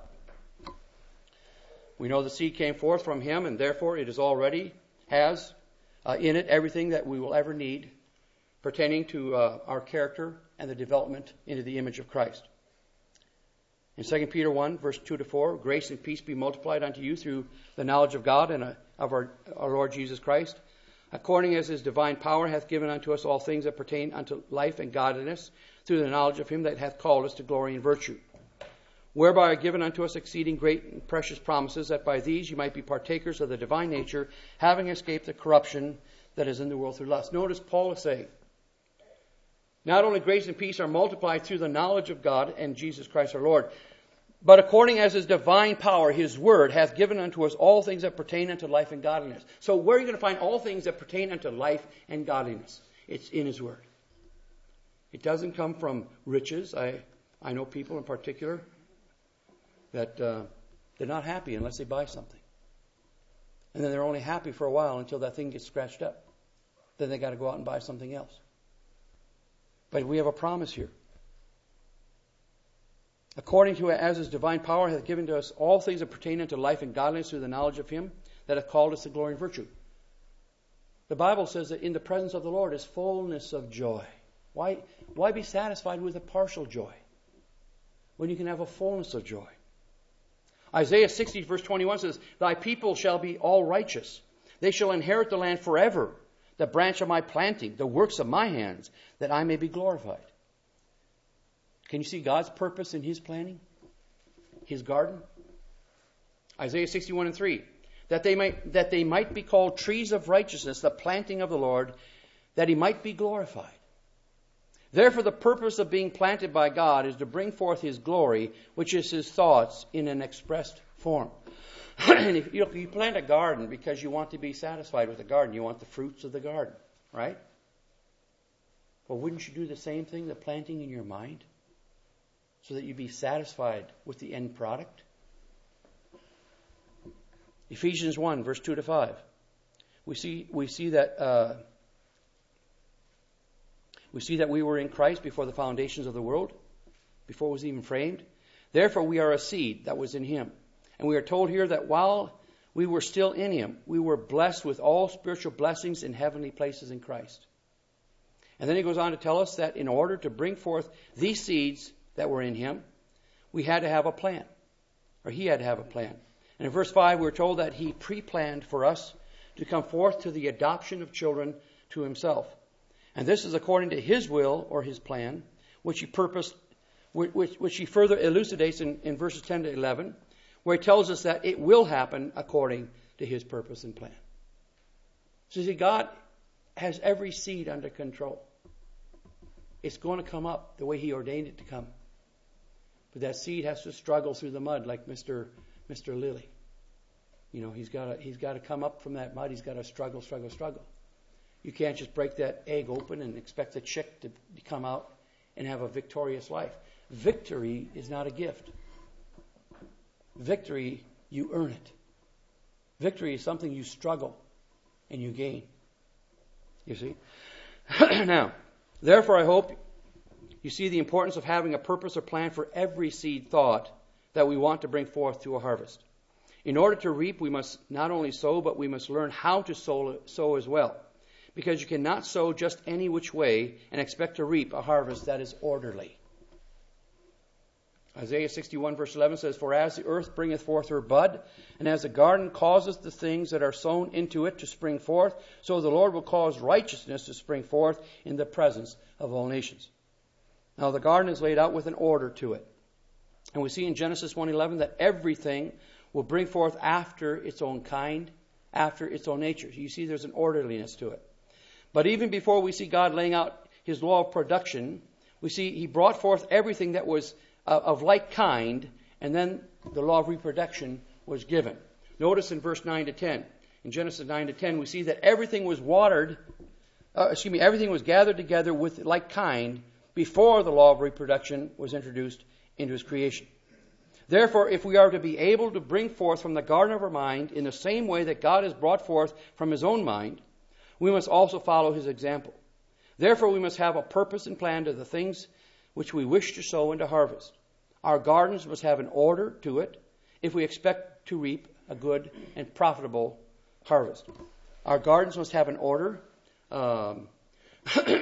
We know the seed came forth from him, and therefore it is already has in it everything that we will ever need pertaining to our character and the development into the image of Christ. In 2 Peter 1, verse 2 to 4, grace and peace be multiplied unto you through the knowledge of God and of our Lord Jesus Christ, according as his divine power hath given unto us all things that pertain unto life and godliness, through the knowledge of him that hath called us to glory and virtue, whereby are given unto us exceeding great and precious promises, that by these you might be partakers of the divine nature, having escaped the corruption that is in the world through lust. Notice Paul is saying, not only grace and peace are multiplied through the knowledge of God and Jesus Christ our Lord, but according as his divine power, his word, hath given unto us all things that pertain unto life and godliness. So where are you going to find all things that pertain unto life and godliness? It's in his word. It doesn't come from riches. I know people in particular that they're not happy unless they buy something. And then they're only happy for a while until that thing gets scratched up. Then they got to go out and buy something else. But we have a promise here. According to as his divine power hath given to us all things that pertain unto life and godliness through the knowledge of him that hath called us to glory and virtue. The Bible says that in the presence of the Lord is fullness of joy. Why be satisfied with a partial joy when you can have a fullness of joy? Isaiah 60 verse 21 says, thy people shall be all righteous. They shall inherit the land forever, the branch of my planting, the works of my hands, that I may be glorified. Can you see God's purpose in his planning? His garden? Isaiah 61 and 3. That they might be called trees of righteousness, the planting of the Lord, that he might be glorified. Therefore, the purpose of being planted by God is to bring forth his glory, which is his thoughts in an expressed form. And if you plant a garden because you want to be satisfied with the garden, you want the fruits of the garden, right? Well, wouldn't you do the same thing, the planting in your mind, so that you be satisfied with the end product? Ephesians 1, verse 2 to 5. We see that we were in Christ before the foundations of the world, before it was even framed. Therefore we are a seed that was in him. And we are told here that while we were still in him, we were blessed with all spiritual blessings in heavenly places in Christ. And then he goes on to tell us that in order to bring forth these seeds that were in him, we had to have a plan. Or he had to have a plan. And in verse 5, we're told that he pre-planned for us to come forth to the adoption of children to himself. And this is according to his will or his plan, which he purposed, which he further elucidates in verses 10 to 11, where he tells us that it will happen according to his purpose and plan. So see, God has every seed under control. It's going to come up the way he ordained it to come. But that seed has to struggle through the mud like Mr. Lily. You know, he's got to come up from that mud. He's got to struggle. You can't just break that egg open and expect the chick to come out and have a victorious life. Victory is not a gift. Victory, you earn it. Victory is something you struggle and you gain. You see? Now, therefore I hope you see the importance of having a purpose or plan for every seed thought that we want to bring forth to a harvest. In order to reap, we must not only sow, but we must learn how to sow as well. Because you cannot sow just any which way and expect to reap a harvest that is orderly. Isaiah 61 verse 11 says, for as the earth bringeth forth her bud, and as the garden causeth the things that are sown into it to spring forth, so the Lord will cause righteousness to spring forth in the presence of all nations. Now the garden is laid out with an order to it. And we see in Genesis 1:11 that everything will bring forth after its own kind, after its own nature. You see there's an orderliness to it. But even before we see God laying out his law of production, we see he brought forth everything that was of like kind, and then the law of reproduction was given. Notice in verse 9 to 10. In Genesis 9 to 10, we see that everything was everything was gathered together with like kind before the law of reproduction was introduced into his creation. Therefore, if we are to be able to bring forth from the garden of our mind in the same way that God has brought forth from his own mind, we must also follow his example. Therefore, we must have a purpose and plan to the things which we wish to sow and to harvest. Our gardens must have an order to it if we expect to reap a good and profitable harvest. Our gardens must have an order.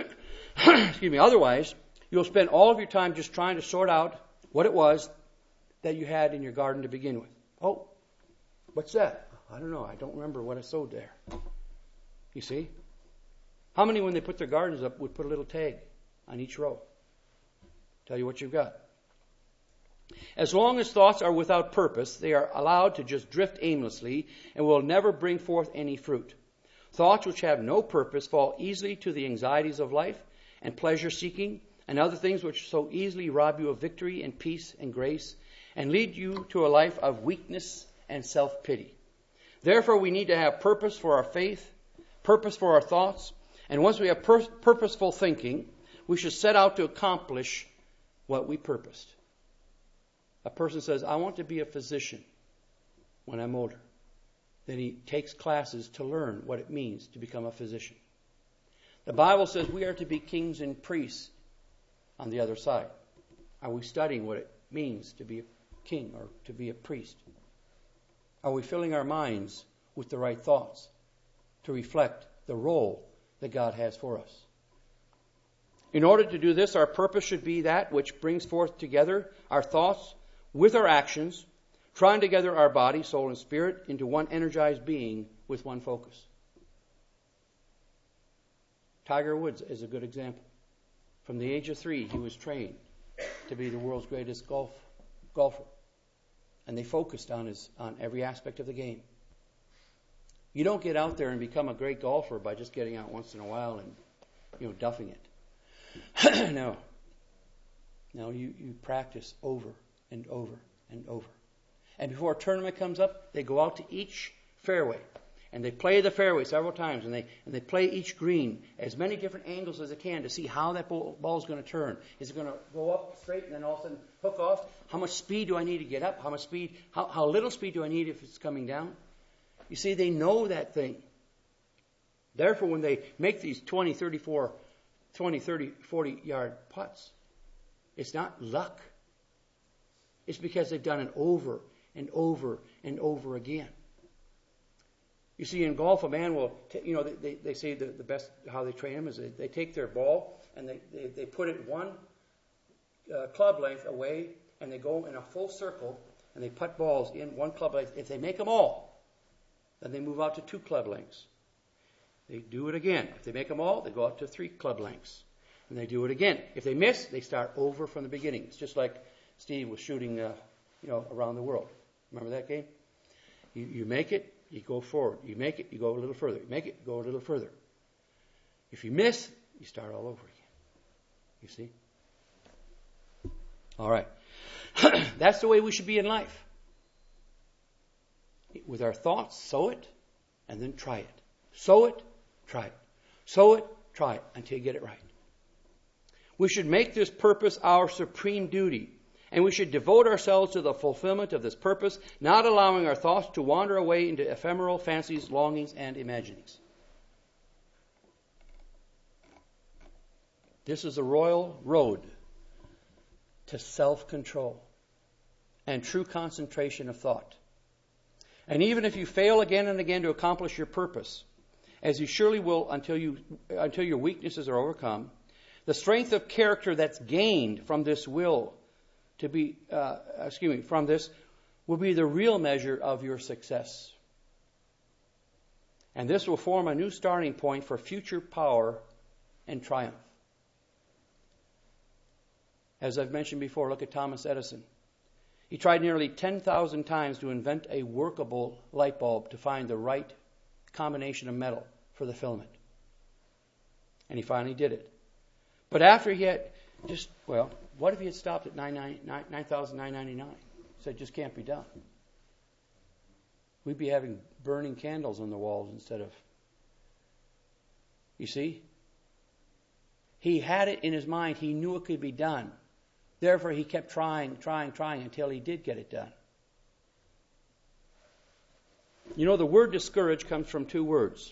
Otherwise, you'll spend all of your time just trying to sort out what it was that you had in your garden to begin with. Oh, what's that? I don't know. I don't remember what I sowed there. You see? How many, when they put their gardens up, would put a little tag on each row? Tell you what you've got. As long as thoughts are without purpose, they are allowed to just drift aimlessly and will never bring forth any fruit. Thoughts which have no purpose fall easily to the anxieties of life and pleasure-seeking and other things which so easily rob you of victory and peace and grace and lead you to a life of weakness and self-pity. Therefore, we need to have purpose for our faith, purpose for our thoughts, and once we have purposeful thinking, we should set out to accomplish what we purposed. A person says, I want to be a physician when I'm older. Then he takes classes to learn what it means to become a physician. The Bible says we are to be kings and priests on the other side. Are we studying what it means to be a king or to be a priest? Are we filling our minds with the right thoughts to reflect the role that God has for us? In order to do this, our purpose should be that which brings forth together our thoughts with our actions, trying together our body, soul, and spirit into one energized being with one focus. Tiger Woods is a good example. From the age of 3, he was trained to be the world's greatest golfer. And they focused on every aspect of the game. You don't get out there and become a great golfer by just getting out once in a while and, duffing it. No. No, you practice over and over and over. And before a tournament comes up, they go out to each fairway. And they play the fairway several times. And they play each green as many different angles as they can to see how that ball is going to turn. Is it going to go up straight and then all of a sudden hook off? How much speed do I need to get up? How little speed do I need if it's coming down? You see, they know that thing. Therefore, when they make these 20, 30, 40 yard putts, it's not luck. It's because they've done it over and over and over again. You see, in golf, a man will, they say the best, how they train them is they take their ball and they put it one club length away and they go in a full circle and they putt balls in one club length. If they make them all, then they move out to 2 club lengths. They do it again. If they make them all, they go out to 3 club lengths. And they do it again. If they miss, they start over from the beginning. It's just like Steve was shooting, around the world. Remember that game? You make it, you go forward. You make it, you go a little further. You make it, you go a little further. If you miss, you start all over again. You see? All right. That's the way we should be in life. With our thoughts, sow it, and then try it. Sow it, try it. Sow it, try it, until you get it right. We should make this purpose our supreme duty. And we should devote ourselves to the fulfillment of this purpose, not allowing our thoughts to wander away into ephemeral fancies, longings, and imaginings. This is a royal road to self-control and true concentration of thought. And even if you fail again and again to accomplish your purpose, as you surely will until your weaknesses are overcome, the strength of character that's gained from this will from this will be the real measure of your success. And this will form a new starting point for future power and triumph. As I've mentioned before, look at Thomas Edison. He tried nearly 10,000 times to invent a workable light bulb to find the right combination of metal for the filament. And he finally did it. But after he had what if he had stopped at 9,999? Said, just can't be done. We'd be having burning candles on the walls instead of... You see? He had it in his mind. He knew it could be done. Therefore, he kept trying until he did get it done. The word discourage comes from 2 words.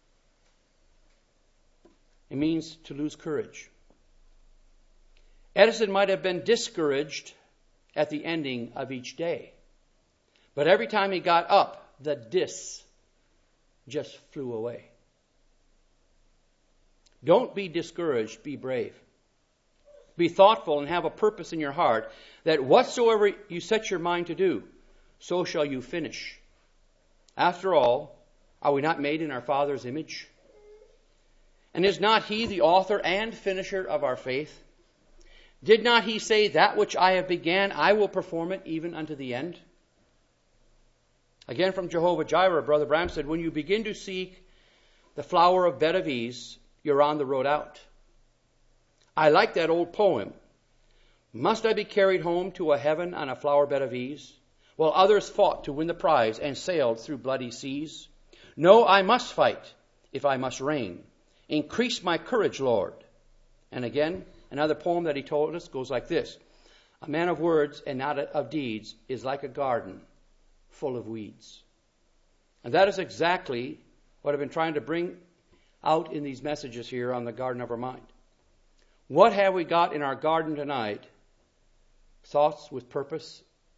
It means to lose courage. Edison might have been discouraged at the ending of each day. But every time he got up, the dis just flew away. Don't be discouraged, be brave. Be thoughtful and have a purpose in your heart, that whatsoever you set your mind to do, so shall you finish. After all, are we not made in our Father's image? And is not He the author and finisher of our faith? Did not He say, that which I have began, I will perform it even unto the end? Again from Jehovah Jireh, Brother Branham said, when you begin to seek the flower of bed of ease, you're on the road out. I like that old poem. Must I be carried home to a heaven on a flower bed of ease, while others fought to win the prize and sailed through bloody seas? No, I must fight if I must reign. Increase my courage, Lord. And again, another poem that he told us goes like this. A man of words and not of deeds is like a garden full of weeds. And that is exactly what I've been trying to bring out in these messages here on the garden of our mind. What have we got in our garden tonight? Thoughts with purpose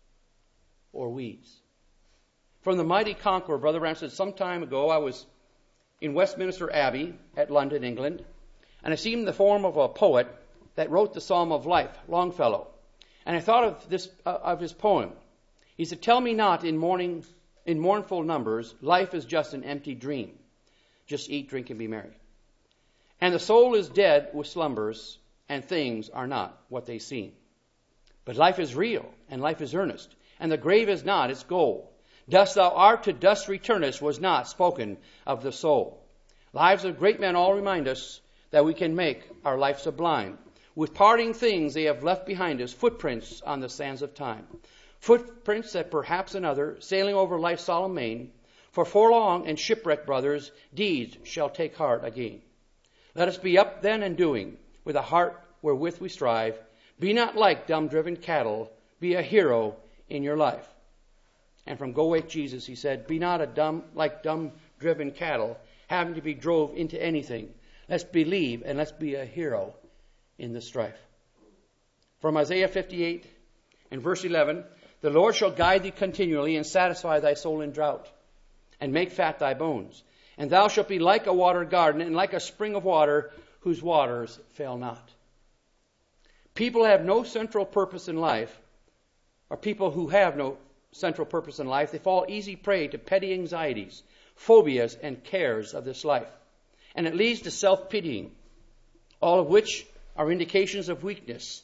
or weeds? From the mighty conqueror, Brother Branham said, some time ago I was in Westminster Abbey at London, England, and I seen the form of a poet that wrote the Psalm of Life, Longfellow. And I thought of his poem. He said, tell me not in mournful numbers, life is just an empty dream. Just eat, drink, and be merry. And the soul is dead with slumbers, and things are not what they seem. But life is real, and life is earnest, and the grave is not its goal. Dust thou art, to dust returnest, was not spoken of the soul. Lives of great men all remind us that we can make our life sublime. With parting things they have left behind us, footprints on the sands of time. Footprints that perhaps another, sailing over life's solemn main, for forlong and shipwrecked brothers, deeds shall take heart again. Let us be up then and doing, with a heart wherewith we strive. Be not like dumb-driven cattle, be a hero in your life. And from Go Wake Jesus, he said, be not like dumb-driven cattle, having to be drove into anything. Let's believe and let's be a hero in the strife. From Isaiah 58 and verse 11, the Lord shall guide thee continually and satisfy thy soul in drought, and make fat thy bones. And thou shalt be like a watered garden, and like a spring of water, whose waters fail not. People have no central purpose in life, or people who have no central purpose in life, they fall easy prey to petty anxieties, phobias, and cares of this life. And it leads to self-pitying, all of which are indications of weakness,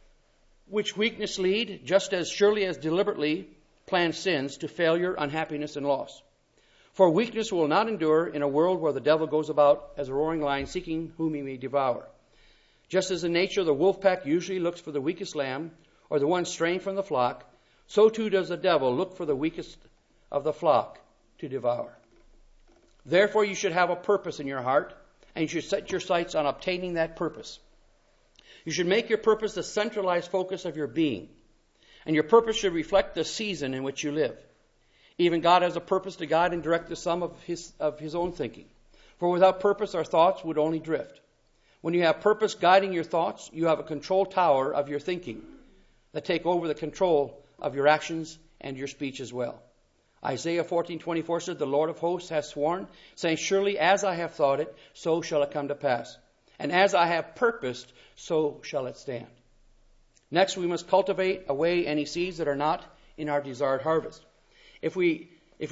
which weakness lead, just as surely as deliberately planned sins, to failure, unhappiness, and loss. For weakness will not endure in a world where the devil goes about as a roaring lion seeking whom he may devour. Just as the nature of the wolf pack usually looks for the weakest lamb or the one straying from the flock, so too does the devil look for the weakest of the flock to devour. Therefore you should have a purpose in your heart, and you should set your sights on obtaining that purpose. You should make your purpose the centralized focus of your being, and your purpose should reflect the season in which you live. Even God has a purpose to guide and direct the sum of his own thinking. For without purpose, our thoughts would only drift. When you have purpose guiding your thoughts, you have a control tower of your thinking that take over the control of your actions and your speech as well. Isaiah 14:24 said, the Lord of hosts has sworn, saying, surely as I have thought it, so shall it come to pass. And as I have purposed, so shall it stand. Next, we must cultivate away any seeds that are not in our desired harvest. If we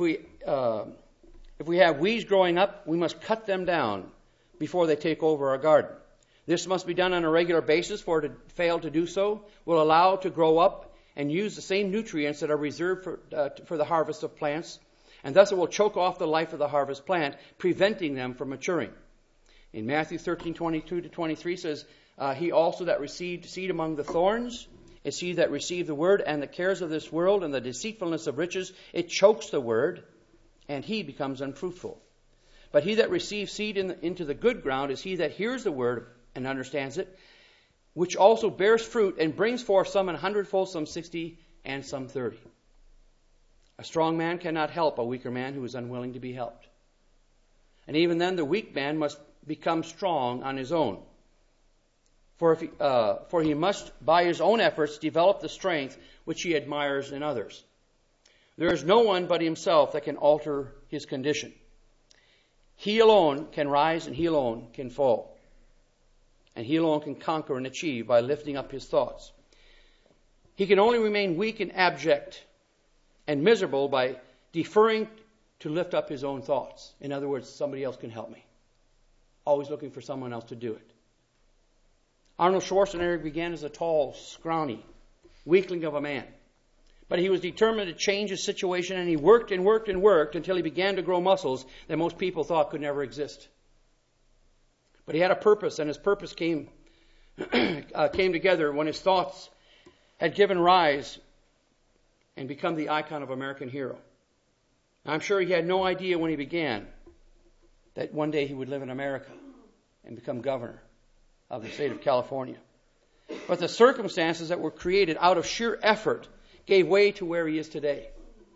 have weeds growing up, we must cut them down before they take over our garden. This must be done on a regular basis, for to fail to do so will allow it to grow up and use the same nutrients that are reserved for the harvest of plants, and thus it will choke off the life of the harvest plant, preventing them from maturing. In Matthew 13:22-23 says, he also that received seed among the thorns is he that received the word, and the cares of this world and the deceitfulness of riches, it chokes the word, and he becomes unfruitful. But he that receives seed into the good ground is he that hears the word and understands it, which also bears fruit and brings forth some 100-fold, some 60, and some 30. A strong man cannot help a weaker man who is unwilling to be helped. And even then, the weak man must become strong on his own. For he must, by his own efforts, develop the strength which he admires in others. There is no one but himself that can alter his condition. He alone can rise and he alone can fall. And he alone can conquer and achieve by lifting up his thoughts. He can only remain weak and abject and miserable by deferring to lift up his own thoughts. In other words, somebody else can help me. Always looking for someone else to do it. Arnold Schwarzenegger began as a tall, scrawny weakling of a man. But he was determined to change his situation, and he worked and worked and worked until he began to grow muscles that most people thought could never exist. But he had a purpose, and his purpose came together when his thoughts had given rise and become the icon of American hero. I'm sure he had no idea when he began that one day he would live in America and become governor of the state of California. But the circumstances that were created out of sheer effort gave way to where he is today.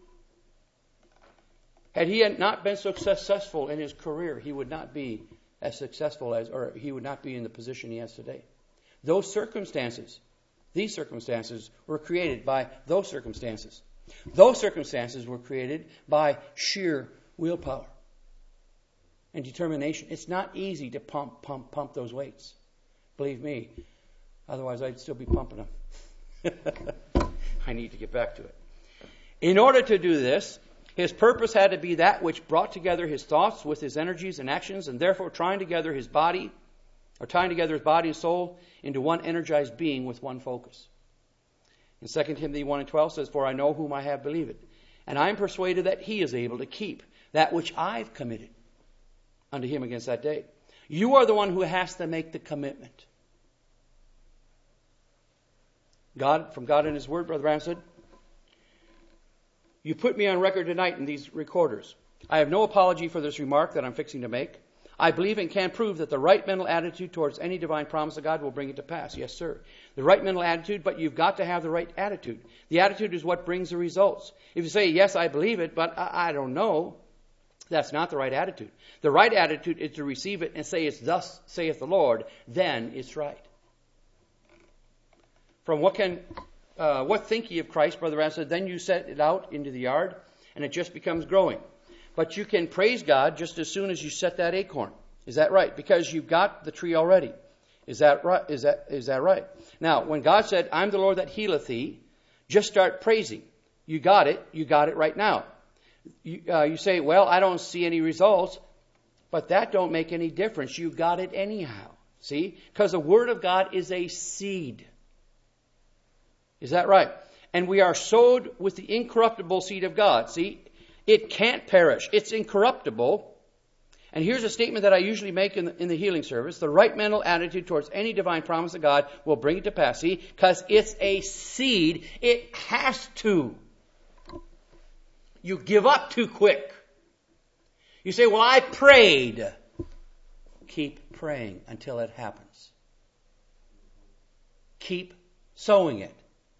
Had he not been so successful in his career, he would not be as successful as, or he would not be in the position he has today. These circumstances were created by those circumstances. Those circumstances were created by sheer willpower and determination. It's not easy to pump those weights. Believe me. Otherwise, I'd still be pumping them. I need to get back to it. In order to do this, his purpose had to be that which brought together his thoughts with his energies and actions, and therefore tying together his body and soul into one energized being with one focus. In 2 Timothy 1:12 says, "For I know whom I have believed, and I am persuaded that he is able to keep that which I've committed unto him against that day." You are the one who has to make the commitment. From God in His Word, Brother Branham said, "You put me on record tonight in these recorders. I have no apology for this remark that I'm fixing to make. I believe and can prove that the right mental attitude towards any divine promise of God will bring it to pass." Yes, sir. The right mental attitude, but you've got to have the right attitude. The attitude is what brings the results. If you say, "Yes, I believe it, but I don't know," that's not the right attitude. The right attitude is to receive it and say, "It's thus saith the Lord," then it's right. From what think ye of Christ, Brother Branham said, then you set it out into the yard, and it just becomes growing. But you can praise God just as soon as you set that acorn. Is that right? Because you've got the tree already. Is that right? Is that right? Now, when God said, "I'm the Lord that healeth thee," just start praising. You got it. You got it right now. You say, "Well, I don't see any results," but that don't make any difference. You got it anyhow. See? Because the Word of God is a seed. Is that right? And we are sowed with the incorruptible seed of God. See? It can't perish. It's incorruptible. And here's a statement that I usually make in the healing service. The right mental attitude towards any divine promise of God will bring it to pass. See? Because it's a seed. It has to. You give up too quick. You say, "Well, I prayed." Keep praying until it happens. Keep sowing it.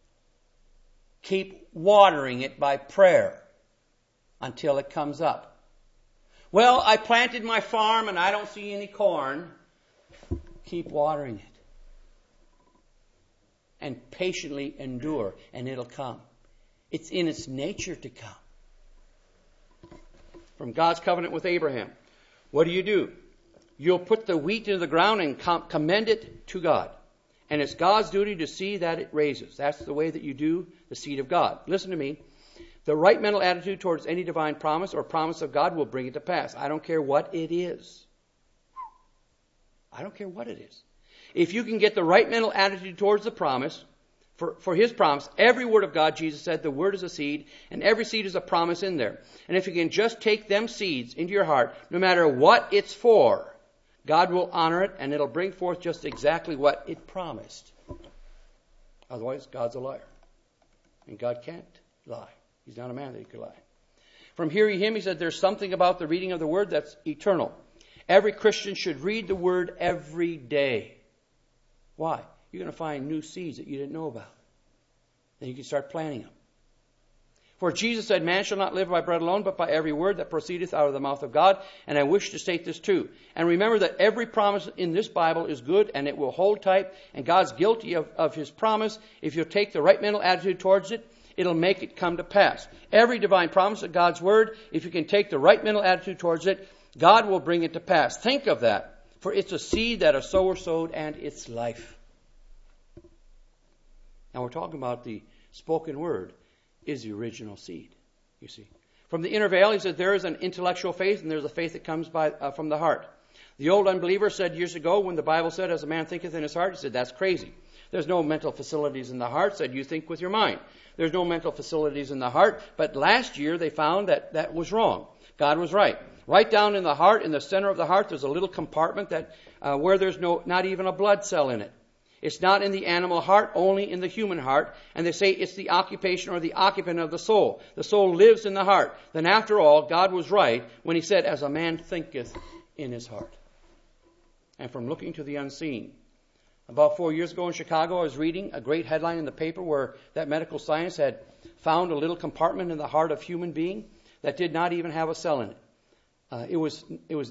Keep watering it by prayer until it comes up. "Well, I planted my farm and I don't see any corn." Keep watering it. And patiently endure, and it'll come. It's in its nature to come. From God's covenant with Abraham, what do? You'll put the wheat into the ground and commend it to God. And it's God's duty to see that it raises. That's the way that you do the seed of God. Listen to me. The right mental attitude towards any divine promise or promise of God will bring it to pass. I don't care what it is. I don't care what it is. If you can get the right mental attitude towards the promise, for His promise, every word of God, Jesus said, the word is a seed, and every seed is a promise in there. And if you can just take them seeds into your heart, no matter what it's for, God will honor it, and it'll bring forth just exactly what it promised. Otherwise, God's a liar. And God can't lie. He's not a man that He could lie. From hearing Him, He said, there's something about the reading of the Word that's eternal. Every Christian should read the Word every day. Why? You're going to find new seeds that you didn't know about. Then you can start planting them. For Jesus said, "Man shall not live by bread alone, but by every word that proceedeth out of the mouth of God." And I wish to state this too. And remember that every promise in this Bible is good, and it will hold tight. And God's guilty of His promise. If you'll take the right mental attitude towards it, it'll make it come to pass. Every divine promise of God's Word, if you can take the right mental attitude towards it, God will bring it to pass. Think of that. For it's a seed that a sower sowed, and it's life. Now we're talking about the spoken word is the original seed, you see. From the inner veil, he said, there is an intellectual faith, and there's a faith that comes from the heart. The old unbeliever said years ago, when the Bible said, as a man thinketh in his heart, he said, that's crazy. There's no mental facilities in the heart, said you think with your mind. There's no mental facilities in the heart, but last year they found that that was wrong. God was right. Right down in the heart, in the center of the heart, there's a little compartment that where there's not even a blood cell in it. It's not in the animal heart, only in the human heart. And they say it's the occupation or the occupant of the soul. The soul lives in the heart. Then after all, God was right when he said, as a man thinketh in his heart. And from looking to the unseen. About 4 years ago in Chicago, I was reading a great headline in the paper where that medical science had found a little compartment in the heart of a human being that did not even have a cell in it. It was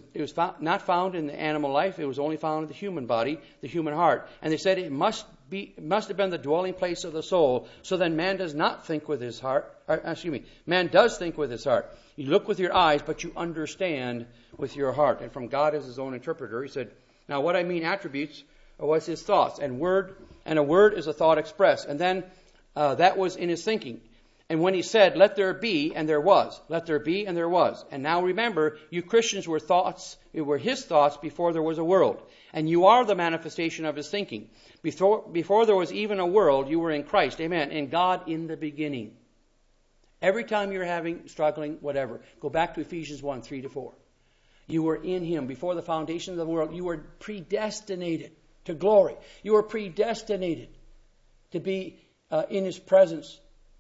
not found in the animal life. It was only found in the human body, the human heart. And they said it must have been the dwelling place of the soul. So then man does not think with his heart. Man does think with his heart. You look with your eyes, but you understand with your heart. And from God as his own interpreter, he said, now what I mean attributes was his thoughts. And a word is a thought expressed. And then that was in his thinking. And when he said, let there be, and there was. Let there be, and there was. And now remember, you Christians were his thoughts before there was a world. And you are the manifestation of his thinking. Before there was even a world, you were in Christ. Amen. And God in the beginning. Every time you're struggling, whatever, go back to Ephesians 1, 3-4. You were in him. Before the foundation of the world, you were predestinated to glory. You were predestinated to be in his presence.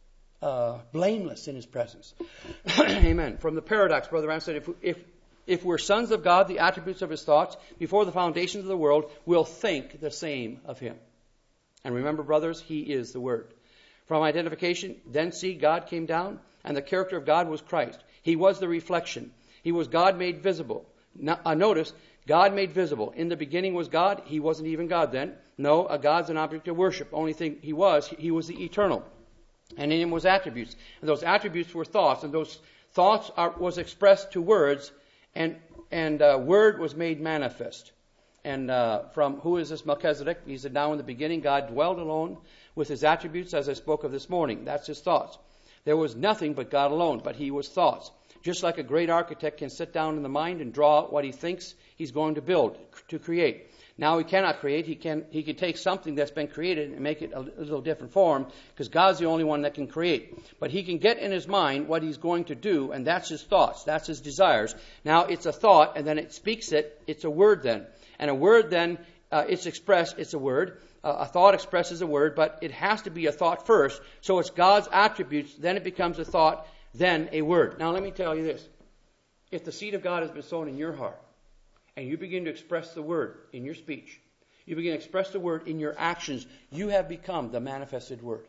Blameless in his presence. Amen. From the paradox, Brother Ram said, if we're sons of God, the attributes of his thoughts, before the foundations of the world, we'll think the same of him. And remember, brothers, he is the Word. From identification, then see, God came down, and the character of God was Christ. He was the reflection. He was God made visible. Now, notice, God made visible. In the beginning was God. He wasn't even God then. No, a God's an object of worship. Only thing he was the eternal. And in him was attributes. And those attributes were thoughts. And those thoughts was expressed to words. And word was made manifest. And from who is this Melchizedek? He said, now in the beginning God dwelled alone with his attributes as I spoke of this morning. That's his thoughts. There was nothing but God alone. But he was thoughts. Just like a great architect can sit down in the mind and draw out what he thinks he's going to build, to create. Now he cannot create. He can take something that's been created and make it a little different form, because God's the only one that can create. But he can get in his mind what he's going to do, and that's his thoughts. That's his desires. Now it's a thought, and then it speaks it. It's a word then. And a word then, it's expressed. It's a word. A thought expresses a word, but it has to be a thought first. So it's God's attributes. Then it becomes a thought, then a word. Now let me tell you this. If the seed of God has been sown in your heart, and you begin to express the word in your speech, you begin to express the word in your actions, you have become the manifested word.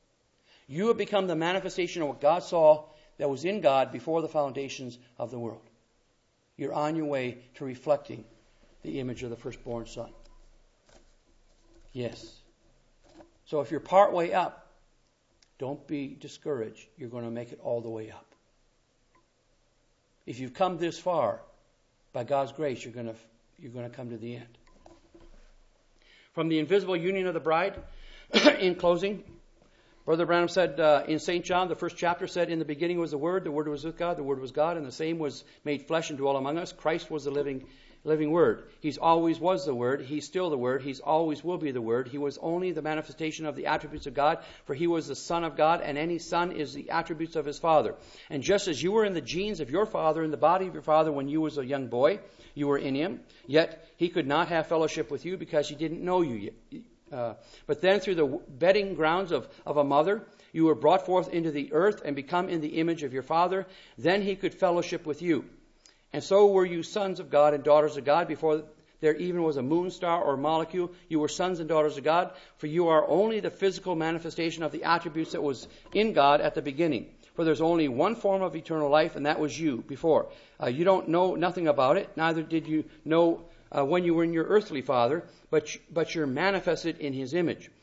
You have become the manifestation of what God saw that was in God before the foundations of the world. You're on your way to reflecting the image of the firstborn son. Yes. So if you're part way up, don't be discouraged. You're going to make it all the way up. If you've come this far, by God's grace, you're going to come to the end. From the invisible union of the bride, in closing, Brother Branham said in St. John, the first chapter said, in the beginning was the Word was with God, the Word was God, and the same was made flesh and dwelt among us. Christ was the living Word. He's always was the Word. He's still the Word. He's always will be the Word. He was only the manifestation of the attributes of God, for he was the Son of God, and any son is the attributes of his Father. And just as you were in the genes of your father, in the body of your father when you was a young boy, you were in him, yet he could not have fellowship with you because he didn't know you yet. But then through the bedding grounds of a mother, you were brought forth into the earth and become in the image of your Father. Then he could fellowship with you. And so were you sons of God and daughters of God before there even was a moon, star, or molecule. You were sons and daughters of God, for you are only the physical manifestation of the attributes that was in God at the beginning. For there's only one form of eternal life, and that was you before. You don't know nothing about it, neither did you know when you were in your earthly father, but you're manifested in his image.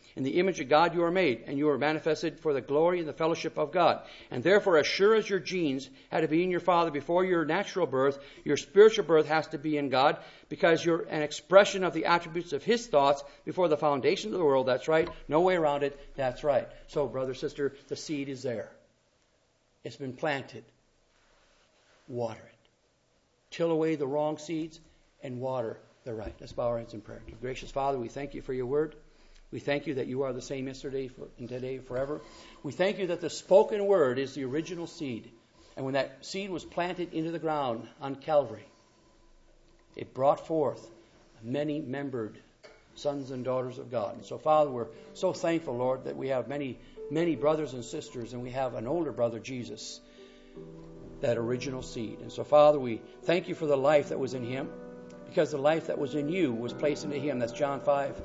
In the image of God you are made, and you are manifested for the glory and the fellowship of God. And therefore, as sure as your genes had to be in your father before your natural birth, your spiritual birth has to be in God, because you're an expression of the attributes of His thoughts before the foundation of the world. That's right. No way around it. That's right. So, brother, sister, the seed is there. It's been planted. Water it. Till away the wrong seeds and water the right. Let's bow our heads in prayer. Gracious Father, we thank you for your word. We thank you that you are the same yesterday and today forever. We thank you that the spoken word is the original seed. And when that seed was planted into the ground on Calvary, it brought forth many membered sons and daughters of God. And so, Father, we're so thankful, Lord, that we have many, many brothers and sisters, and we have an older brother, Jesus, that original seed. And so, Father, we thank you for the life that was in him, because the life that was in you was placed into him. That's John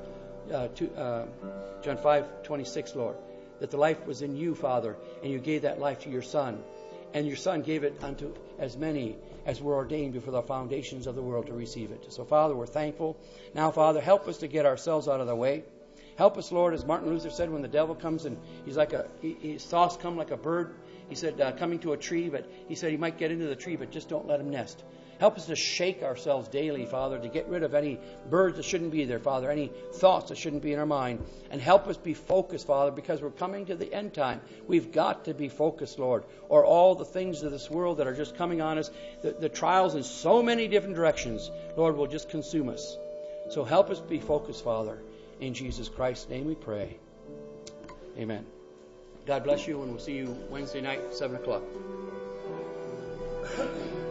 5:26, Lord. That the life was in you, Father, and you gave that life to your Son. And your Son gave it unto as many as were ordained before the foundations of the world to receive it. So, Father, we're thankful. Now, Father, help us to get ourselves out of the way. Help us, Lord, as Martin Luther said, when the devil comes and he's like his thoughts come like a bird. He said, coming to a tree, but he said he might get into the tree, but just don't let him nest. Help us to shake ourselves daily, Father, to get rid of any birds that shouldn't be there, Father, any thoughts that shouldn't be in our mind. And help us be focused, Father, because we're coming to the end time. We've got to be focused, Lord, or all the things of this world that are just coming on us, the trials in so many different directions, Lord, will just consume us. So help us be focused, Father. In Jesus Christ's name we pray. Amen. God bless you, and we'll see you Wednesday night, 7 o'clock.